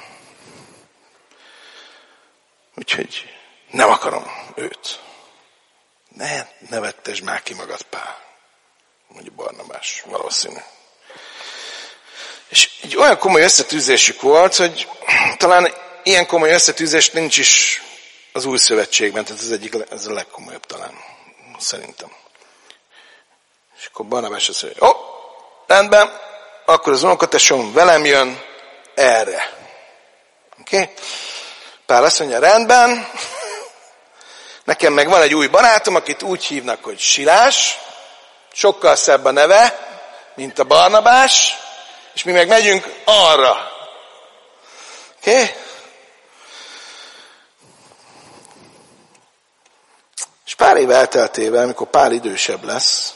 Úgyhogy nem akarom őt. Ne, ne vettesd már ki magad, Pál. Mondja Barnabás, valószínű. És egy olyan komoly összetűzésük volt, hogy talán ilyen komoly összetűzés nincs is az új szövetségben, tehát ez egyik, ez a legkomolyabb talán, szerintem. És akkor Barnabás azt mondja, ó, rendben, akkor az unokatesom velem jön erre. Oké? Okay? Pál azt mondja, rendben, nekem meg van egy új barátom, akit úgy hívnak, hogy Silás, sokkal szebb a neve, mint a Barnabás, és mi meg megyünk arra. Oké? Okay? És pár év elteltével, amikor Pál idősebb lesz,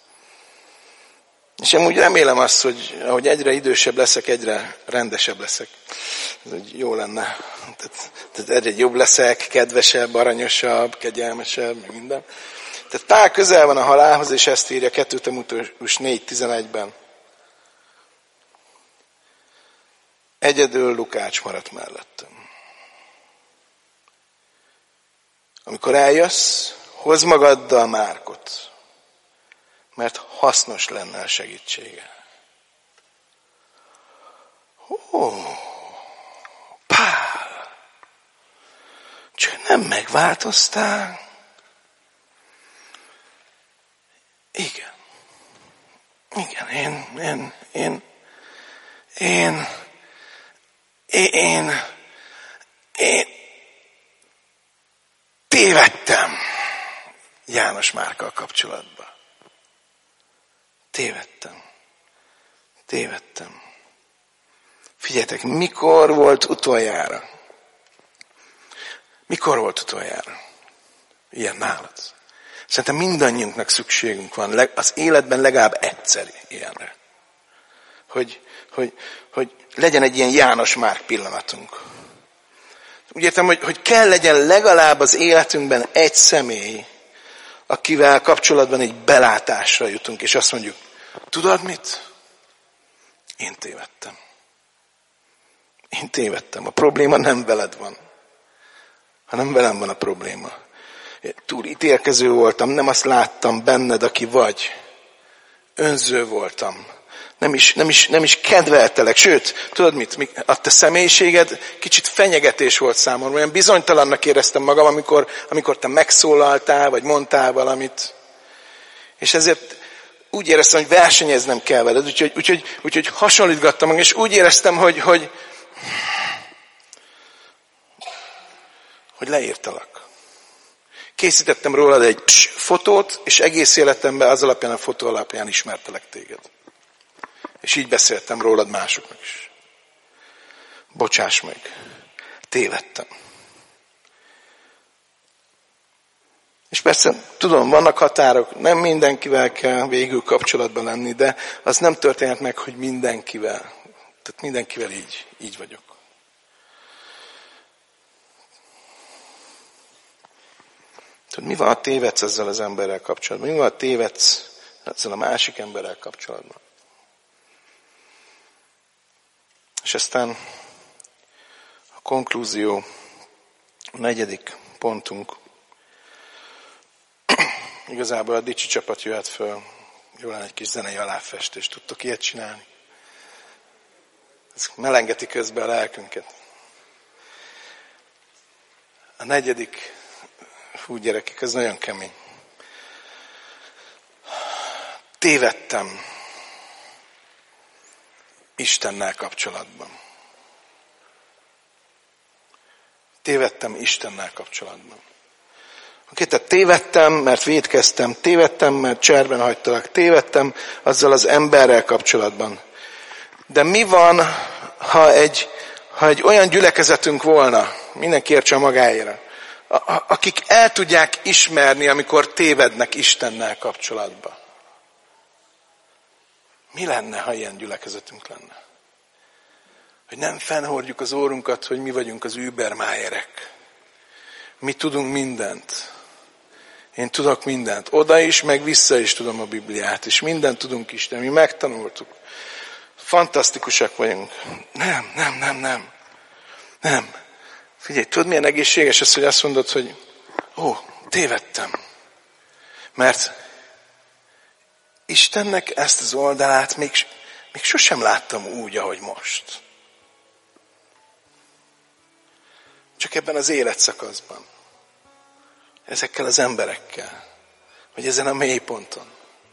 és én úgy remélem azt, hogy ahogy egyre idősebb leszek, egyre rendesebb leszek. Ez úgy jó lenne. Tehát, tehát egyre jobb leszek, kedvesebb, aranyosabb, kegyelmesebb, meg minden. Tehát Pál közel van a halálhoz, és ezt írja kettő Timóteus négy tizenegyben. Egyedül Lukács maradt mellettem. Amikor eljössz, hozz magaddal Márkot, mert hasznos lenne a segítsége. Ó, Pál, csak nem megváltoztál? Igen. Igen, én, én, én, én, én, én tévedtem. János Márkkal kapcsolatban. Tévedtem. Tévedtem. Figyeljetek, mikor volt utoljára? Mikor volt utoljára? Ilyen nálad. Szerintem mindannyiunknak szükségünk van az életben legalább egyszer ilyenre. Hogy, hogy, hogy legyen egy ilyen János Márk pillanatunk. Úgy értem, hogy, hogy kell legyen legalább az életünkben egy személy, akivel kapcsolatban egy belátásra jutunk, és azt mondjuk, tudod mit? Én tévedtem. Én tévedtem. A probléma nem veled van, hanem velem van a probléma. Túl ítélkező voltam, nem azt láttam benned, aki vagy. Önző voltam. Nem is, nem is, nem is kedveltelek. Sőt, tudod mit? A te személyiséged kicsit fenyegetés volt számomra. Olyan bizonytalannak éreztem magam, amikor, amikor te megszólaltál, vagy mondtál valamit. És ezért úgy éreztem, hogy versenyeznem kell veled. Úgyhogy, úgyhogy, úgyhogy hasonlítgattam magam, és úgy éreztem, hogy, hogy, hogy leírtalak. Készítettem rólad egy pss, fotót, és egész életemben az alapján, a fotó alapján ismertelek téged. És így beszéltem rólad másoknak is. Bocsáss meg, tévedtem. És persze, tudom, vannak határok, nem mindenkivel kell végül kapcsolatban lenni, de az nem történhet meg, hogy mindenkivel. Tehát mindenkivel így, így vagyok. Tudod, mi van, ha tévedsz ezzel az emberrel kapcsolatban? Mi van, ha tévedsz ezzel a másik emberrel kapcsolatban? És aztán a konklúzió, a negyedik pontunk. Igazából a dicsi csapat jöhet föl. Jó lenne egy kis zenei aláfestést. Tudtok ilyet csinálni? Ez melengeti közben a lelkünket. A negyedik, hú gyerekek, ez nagyon kemény. Tévedtem Istennel kapcsolatban. Tévedtem Istennel kapcsolatban. Oké, tehát tévedtem, mert vétkeztem, tévedtem, mert cserben hagytalak, tévedtem azzal az emberrel kapcsolatban. De mi van, ha egy, ha egy olyan gyülekezetünk volna, mindenki értse magáéra, akik el tudják ismerni, amikor tévednek Istennel kapcsolatban. Mi lenne, ha ilyen gyülekezetünk lenne? Hogy nem fennhordjuk az órunkat, hogy mi vagyunk az übermájerek. Mi tudunk mindent. Én tudok mindent. Oda is, meg vissza is tudom a Bibliát. És mindent tudunk Isten. Mi megtanultuk. Fantasztikusak vagyunk. Nem, nem, nem, nem. Nem. Figyelj, tudod milyen egészséges az, hogy azt mondod, hogy ó, tévedtem. Mert Istennek ezt az oldalát még, még sosem láttam úgy, ahogy most. Csak ebben az életszakaszban. Ezekkel az emberekkel. Vagy ezen a mélyponton.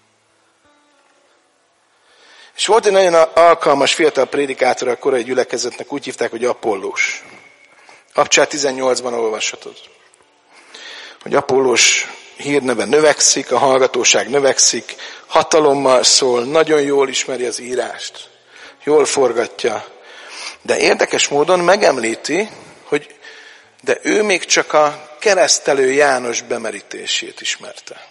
És volt egy nagyon alkalmas fiatal prédikátor a korai gyülekezetnek, úgy hívták, hogy Apollós. Abcsát tizennyolcban olvashatod. Hogy Apollós hírneve növekszik, a hallgatóság növekszik, hatalommal szól, nagyon jól ismeri az írást, jól forgatja. De érdekes módon megemlíti, hogy de ő még csak a keresztelő János bemerítését ismerte.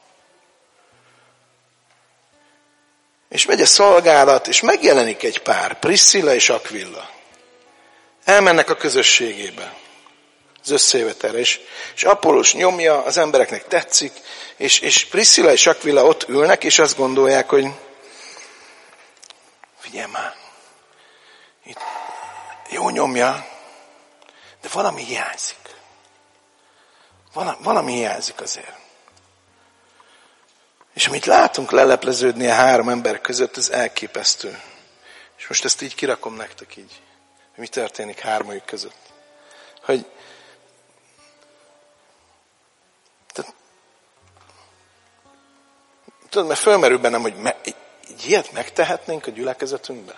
És megy a szolgálat, és megjelenik egy pár, Priscilla és Aquilla. Elmennek a közösségébe, az összejövetelre, és, és Apollós nyomja, az embereknek tetszik, és, és Priscilla és Aquilla ott ülnek, és azt gondolják, hogy figyelj már, itt jó nyomja, de valami hiányzik. Valami, valami hiányzik azért. És amit látunk lelepleződni a három ember között, ez elképesztő. És most ezt így kirakom nektek így. Mi történik hármajuk között. Hogy tehát, tudod, mert fölmerül bennem, hogy me, egy ilyet megtehetnénk a gyülekezetünkben?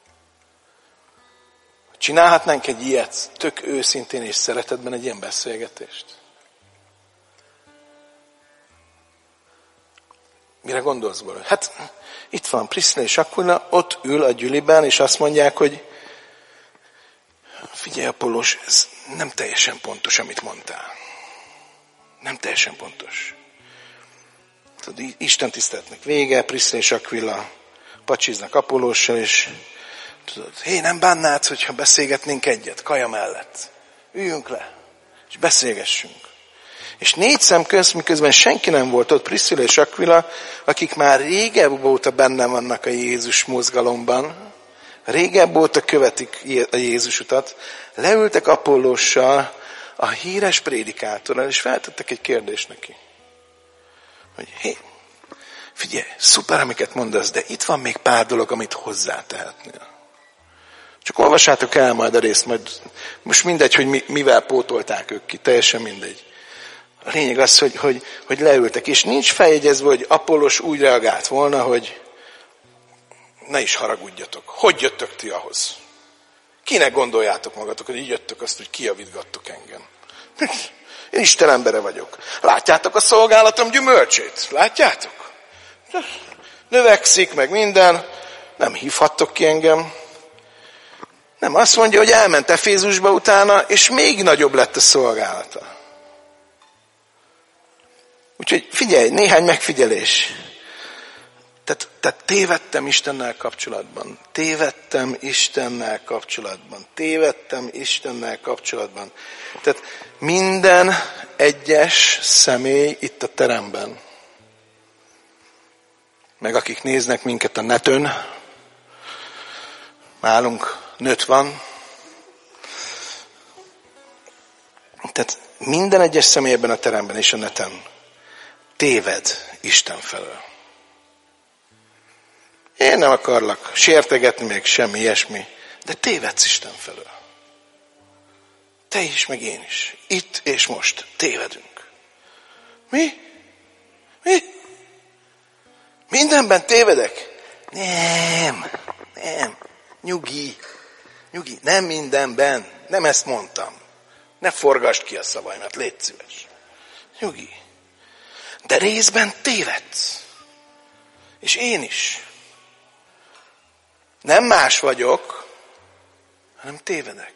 Csinálhatnánk egy ilyet tök őszintén és szeretetben egy ilyen beszélgetést? Mire gondolsz, Balázs? Hát itt van Priscilla és Aquila, ott ül a gyüliben, és azt mondják, hogy figyelj, Apollos, ez nem teljesen pontos, amit mondtál. Nem teljesen pontos. Tudod, Isten tiszteletnek vége, Priscilla és Aquila pacsiznak Apollossal, és tudod, hé, nem bánnád, hogyha beszélgetnénk egyet, kaja mellett. Üljünk le, és beszélgessünk. És négy szem közt, miközben senki nem volt ott, Priscilla és Aquila, akik már régebb óta benne vannak a Jézus mozgalomban, régebb óta követik a Jézus utat, leültek Apollossal, a híres prédikátorral, és feltettek egy kérdést neki. Hogy hé, figyelj, szuper, amiket mondasz, de itt van még pár dolog, amit hozzátehetnél. Csak olvassátok el majd a részt, majd most mindegy, hogy mi, mivel pótolták ők ki, teljesen mindegy. A lényeg az, hogy, hogy, hogy leültek, és nincs feljegyezve, hogy Apollos úgy reagált volna, hogy ne is haragudjatok. Hogy jöttök ti ahhoz? Kinek gondoljátok magatok, hogy így jöttök azt, hogy kijavítgattok engem? Én Isten embere vagyok. Látjátok a szolgálatom gyümölcsét? Látjátok? Növekszik, meg minden. Nem hívhattok ki engem. Nem, azt mondja, hogy elment Efézusba utána, és még nagyobb lett a szolgálata. Úgyhogy figyelj, néhány megfigyelés. Tehát, tehát tévedtem Istennel kapcsolatban. Tévedtem Istennel kapcsolatban. Tévedtem Istennel kapcsolatban. Tehát minden egyes személy itt a teremben, meg akik néznek minket a neten, nálunk nőtt van. Tehát minden egyes személy ebben a teremben és a neten téved Isten felől. Én nem akarlak sértegetni, még semmi ilyesmi, de tévedsz Isten felől. Te is, meg én is. Itt és most tévedünk. Mi? Mi? Mindenben tévedek? Nem, nem. Nyugi, nyugi. Nem mindenben. Nem ezt mondtam. Ne forgasd ki a szavaimat, légy szíves. Nyugi. De részben tévedsz. És én is. Nem más vagyok, hanem tévedek.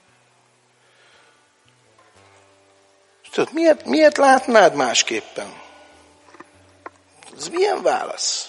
És tudod, miért, miért látnád másképpen? Ez milyen válasz?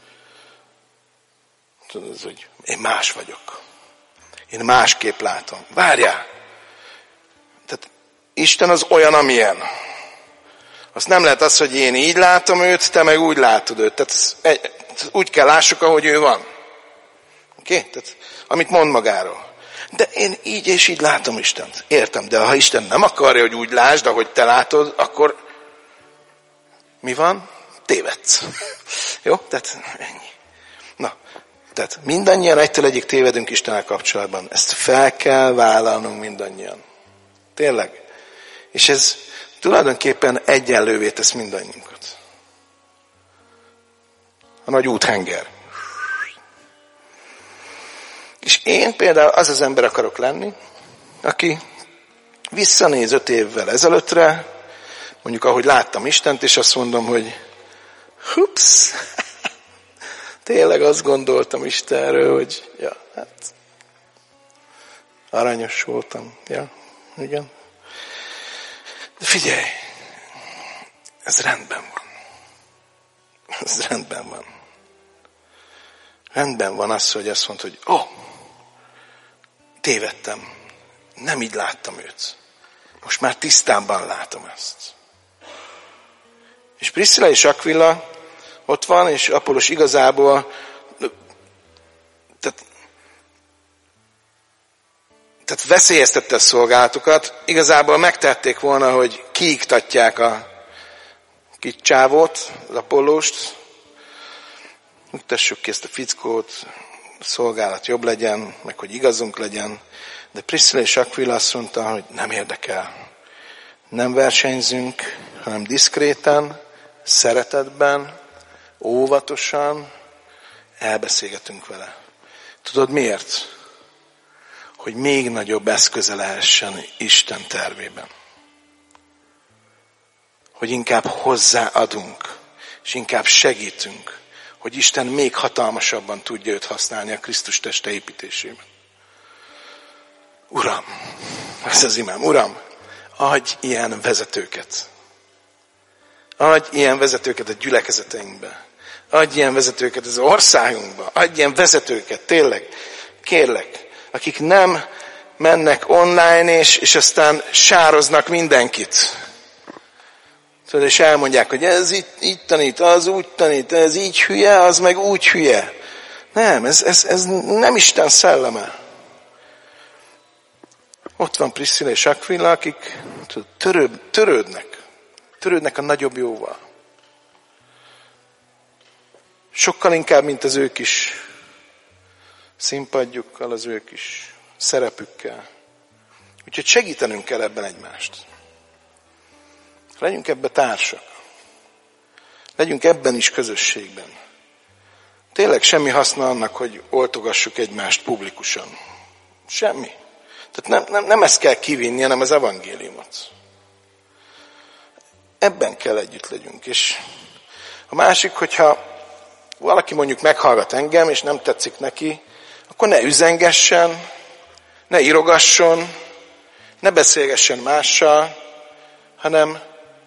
Tudod, ez, hogy én más vagyok. Én másképp látom. Várjál! Tehát Isten az olyan, amilyen. Azt nem lehet az, hogy én így látom őt, te meg úgy látod őt. Tehát ez, úgy kell lássuk, ahogy ő van. Oké? Okay? Tehát, amit mond magáról. De én így és így látom Istent. Értem, de ha Isten nem akarja, hogy úgy lásd, ahogy te látod, akkor mi van? Tévedsz. Jó? Tehát ennyi. Na, tehát mindannyian egytől egyig tévedünk Istennel kapcsolatban. Ezt fel kell vállalnunk mindannyian. Tényleg. És ez tulajdonképpen egyenlővé tesz mindannyiunkat. A nagy úthenger. És én például az az ember akarok lenni, aki visszanéz öt évvel ezelőttre, mondjuk ahogy láttam Istent, és azt mondom, hogy hups, tényleg azt gondoltam Istenről, hogy ja, hát aranyos voltam. Ja, igen. De figyelj, ez rendben van. Ez rendben van. Rendben van az, hogy azt mondta, hogy ó, oh, tévedtem. Nem így láttam őt. Most már tisztában látom ezt. És Priscilla és Aquila ott van, és Apollos igazából tehát, tehát veszélyeztette a szolgálatukat. Igazából megtették volna, hogy kiiktatják a kis csávót, az Apollost. Tessük ki ezt a fickót, a szolgálat jobb legyen, meg hogy igazunk legyen. De Priscilla és Aquila azt mondta, hogy nem érdekel. Nem versenyzünk, hanem diszkréten, szeretetben, óvatosan elbeszélgetünk vele. Tudod miért? Hogy még nagyobb eszköze lehessen Isten tervében. Hogy inkább hozzáadunk, és inkább segítünk, hogy Isten még hatalmasabban tudja őt használni a Krisztus teste építésében. Uram, ez az imám, Uram, adj ilyen vezetőket. Adj ilyen vezetőket a gyülekezeteinkbe. Adj ilyen vezetőket az országunkba. Adj ilyen vezetőket, tényleg, kérlek, akik nem mennek online, és, és aztán sároznak mindenkit. Tudod, és elmondják, hogy ez itt, itt tanít, az úgy tanít, ez így hülye, az meg úgy hülye. Nem, ez, ez, ez nem Isten szelleme. Ott van Priscilla és Aquila, akik tudod, törőd, törődnek. Törődnek a nagyobb jóval. Sokkal inkább, mint az ő kis színpadjukkal, az ő kis szerepükkel. Úgyhogy segítenünk kell ebben egymást. Legyünk ebben társak. Legyünk ebben is közösségben. Tényleg semmi haszna annak, hogy oltogassuk egymást publikusan. Semmi. Tehát nem, nem, nem ezt kell kivinni, hanem az evangéliumot. Ebben kell együtt legyünk. És a másik, hogyha valaki mondjuk meghallgat engem, és nem tetszik neki, akkor ne üzengessen, ne írogasson, ne beszélgessen mással, hanem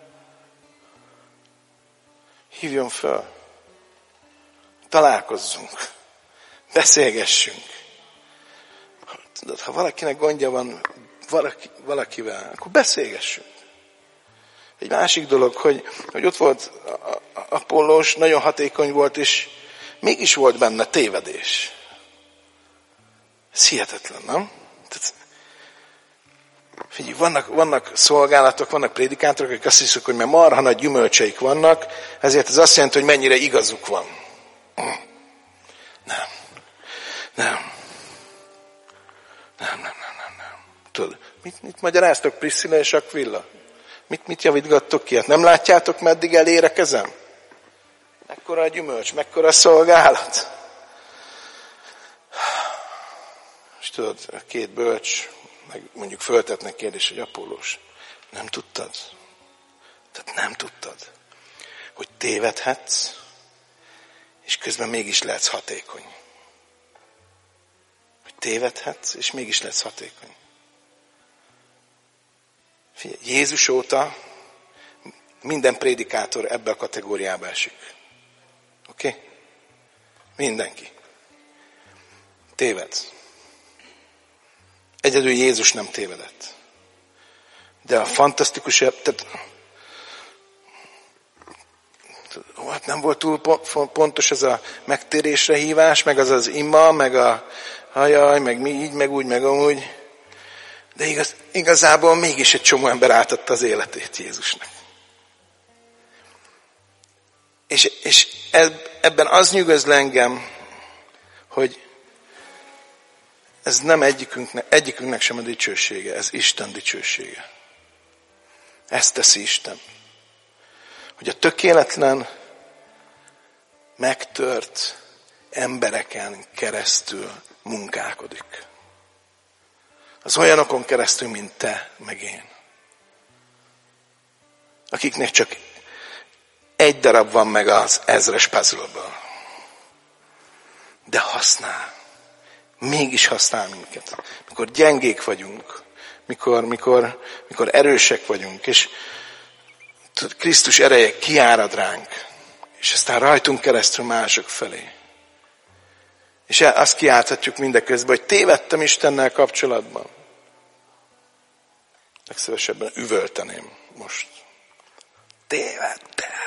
hívjon föl. Találkozzunk. Beszélgessünk. Tudod, ha valakinek gondja van valaki, valakivel, akkor beszélgessünk. Egy másik dolog, hogy, hogy ott volt Apollós, nagyon hatékony volt, és mégis volt benne tévedés. Ez hihetetlen, nem? Tehát, figyelj, vannak, vannak szolgálatok, vannak prédikátorok, akik azt hiszik, hogy mert marha nagy gyümölcseik vannak, ezért ez azt jelenti, hogy mennyire igazuk van. Nem. Nem. Nem, nem, nem, nem, nem. Tudod, mit, mit magyaráztok Priscilla és Aquila? Mit, mit javítgattok ki? Hát nem látjátok, meddig elérekezem? Mekkora a gyümölcs, mekkora a szolgálat? És tudod, a két bölcs, meg mondjuk föltetnek kérdés, hogy Apollós, nem tudtad? Tehát nem tudtad, hogy tévedhetsz, és közben mégis lehetsz hatékony. Hogy tévedhetsz, és mégis lehetsz hatékony. Figyelj, Jézus óta minden prédikátor ebbe a kategóriába esik. Oké? Okay? Mindenki. Tévedsz. Egyedül Jézus nem tévedett. De a fantasztikus, tehát hát nem volt túl pontos ez a megtérésre hívás, meg az az ima, meg a hajaj, meg mi így, meg úgy, meg amúgy. De igaz, igazából mégis egy csomó ember átadta az életét Jézusnak. És, és ebben az nyugodt le engem, hogy ez nem egyikünknek, egyikünknek sem a dicsősége, ez Isten dicsősége. Ezt teszi Isten. Hogy a tökéletlen, megtört embereken keresztül munkálkodik. Az olyanokon keresztül, mint te, meg én. Akiknek csak egy darab van meg az ezres puzzle-ből. De használ. Mégis használ minket. Mikor gyengék vagyunk, mikor, mikor, mikor erősek vagyunk, és Krisztus ereje kiárad ránk, és aztán rajtunk keresztül mások felé. És azt kiálthatjuk mindeközben, hogy tévedtem Istennel kapcsolatban. Legszívesebben üvölteném most. Tévedtem.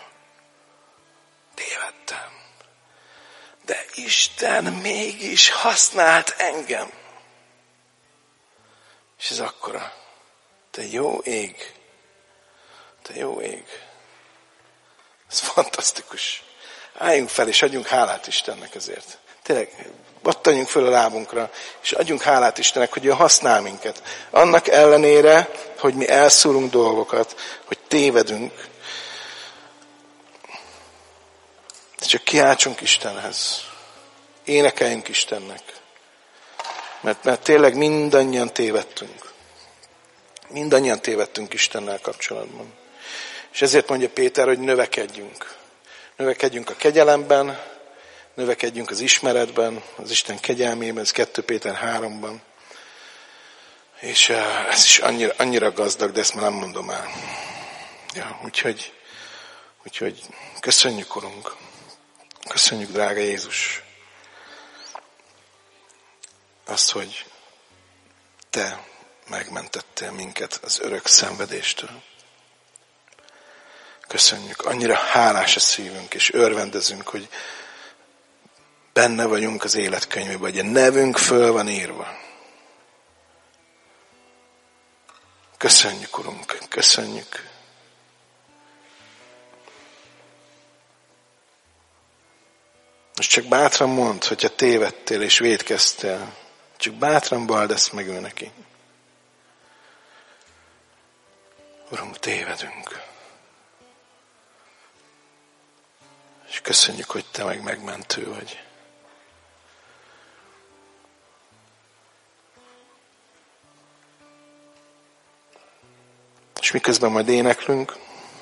Tévedtem. De Isten mégis használt engem. És ez akkora. Te jó ég. Te jó ég. Ez fantasztikus. Álljunk fel és adjunk hálát Istennek ezért. Tényleg, battaljunk föl a lábunkra, és adjunk hálát Istennek, hogy ő használ minket. Annak ellenére, hogy mi elszúrunk dolgokat, hogy tévedünk. De csak kiáltsunk Istenhez. Énekeljünk Istennek. Mert, mert tényleg mindannyian tévedtünk. Mindannyian tévedtünk Istennel kapcsolatban. És ezért mondja Péter, hogy növekedjünk. Növekedjünk a kegyelemben, növekedjünk az ismeretben, az Isten kegyelmében, ez kettő Péter háromban. És ez is annyira, annyira gazdag, de ezt már nem mondom el. Ja, úgyhogy, úgyhogy köszönjük, Urunk. Köszönjük, drága Jézus. Azt, hogy Te megmentettél minket az örök szenvedéstől. Köszönjük. Annyira hálás a szívünk, és örvendezünk, hogy benne vagyunk az életkönyvében, hogy a nevünk föl van írva. Köszönjük, Urunk, köszönjük. Most csak bátran mondd, hogyha tévedtél és vétkeztél, csak bátran vald ezt meg ő neki. Urunk, tévedünk. És köszönjük, hogy Te meg megmentő vagy. És miközben majd éneklünk,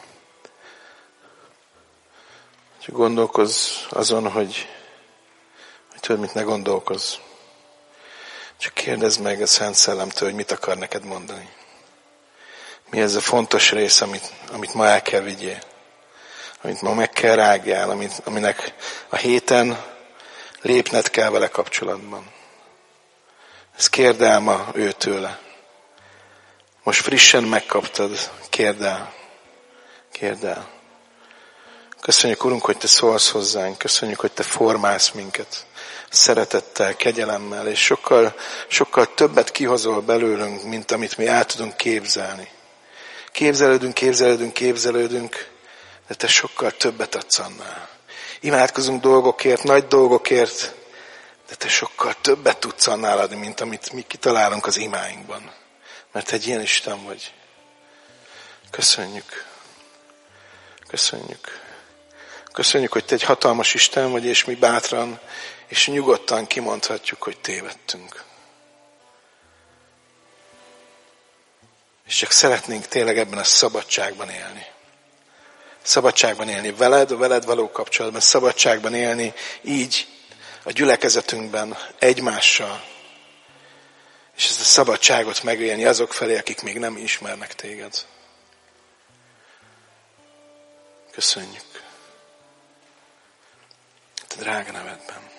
hogy gondolkozz azon, hogy, hogy tudod, mit ne gondolkozz. Csak kérdezd meg a Szent Szellemtől, hogy mit akar neked mondani. Mi ez a fontos rész, amit, amit ma el kell vigyél. Amit ma meg kell rágjál, amit, aminek a héten lépned kell vele kapcsolatban. Ezt kérd el ma ő tőle. Most frissen megkaptad, kérd el. Kérd el. Köszönjük, Urunk, hogy Te szólsz hozzánk. Köszönjük, hogy Te formálsz minket. Szeretettel, kegyelemmel, és sokkal, sokkal többet kihozol belőlünk, mint amit mi el tudunk képzelni. Képzelődünk, képzelődünk, képzelődünk, de Te sokkal többet adsz annál. Imádkozunk dolgokért, nagy dolgokért, de Te sokkal többet tudsz annál adni, mint amit mi kitalálunk az imáinkban. Mert egy ilyen Isten vagy. Köszönjük. Köszönjük. Köszönjük, hogy Te egy hatalmas Isten vagy, és mi bátran és nyugodtan kimondhatjuk, hogy tévedtünk. És csak szeretnénk tényleg ebben a szabadságban élni. Szabadságban élni veled, a veled való kapcsolatban, szabadságban élni így a gyülekezetünkben, egymással. És ezt a szabadságot megélni azok felé, akik még nem ismernek Téged. Köszönjük. Te drága nevedben.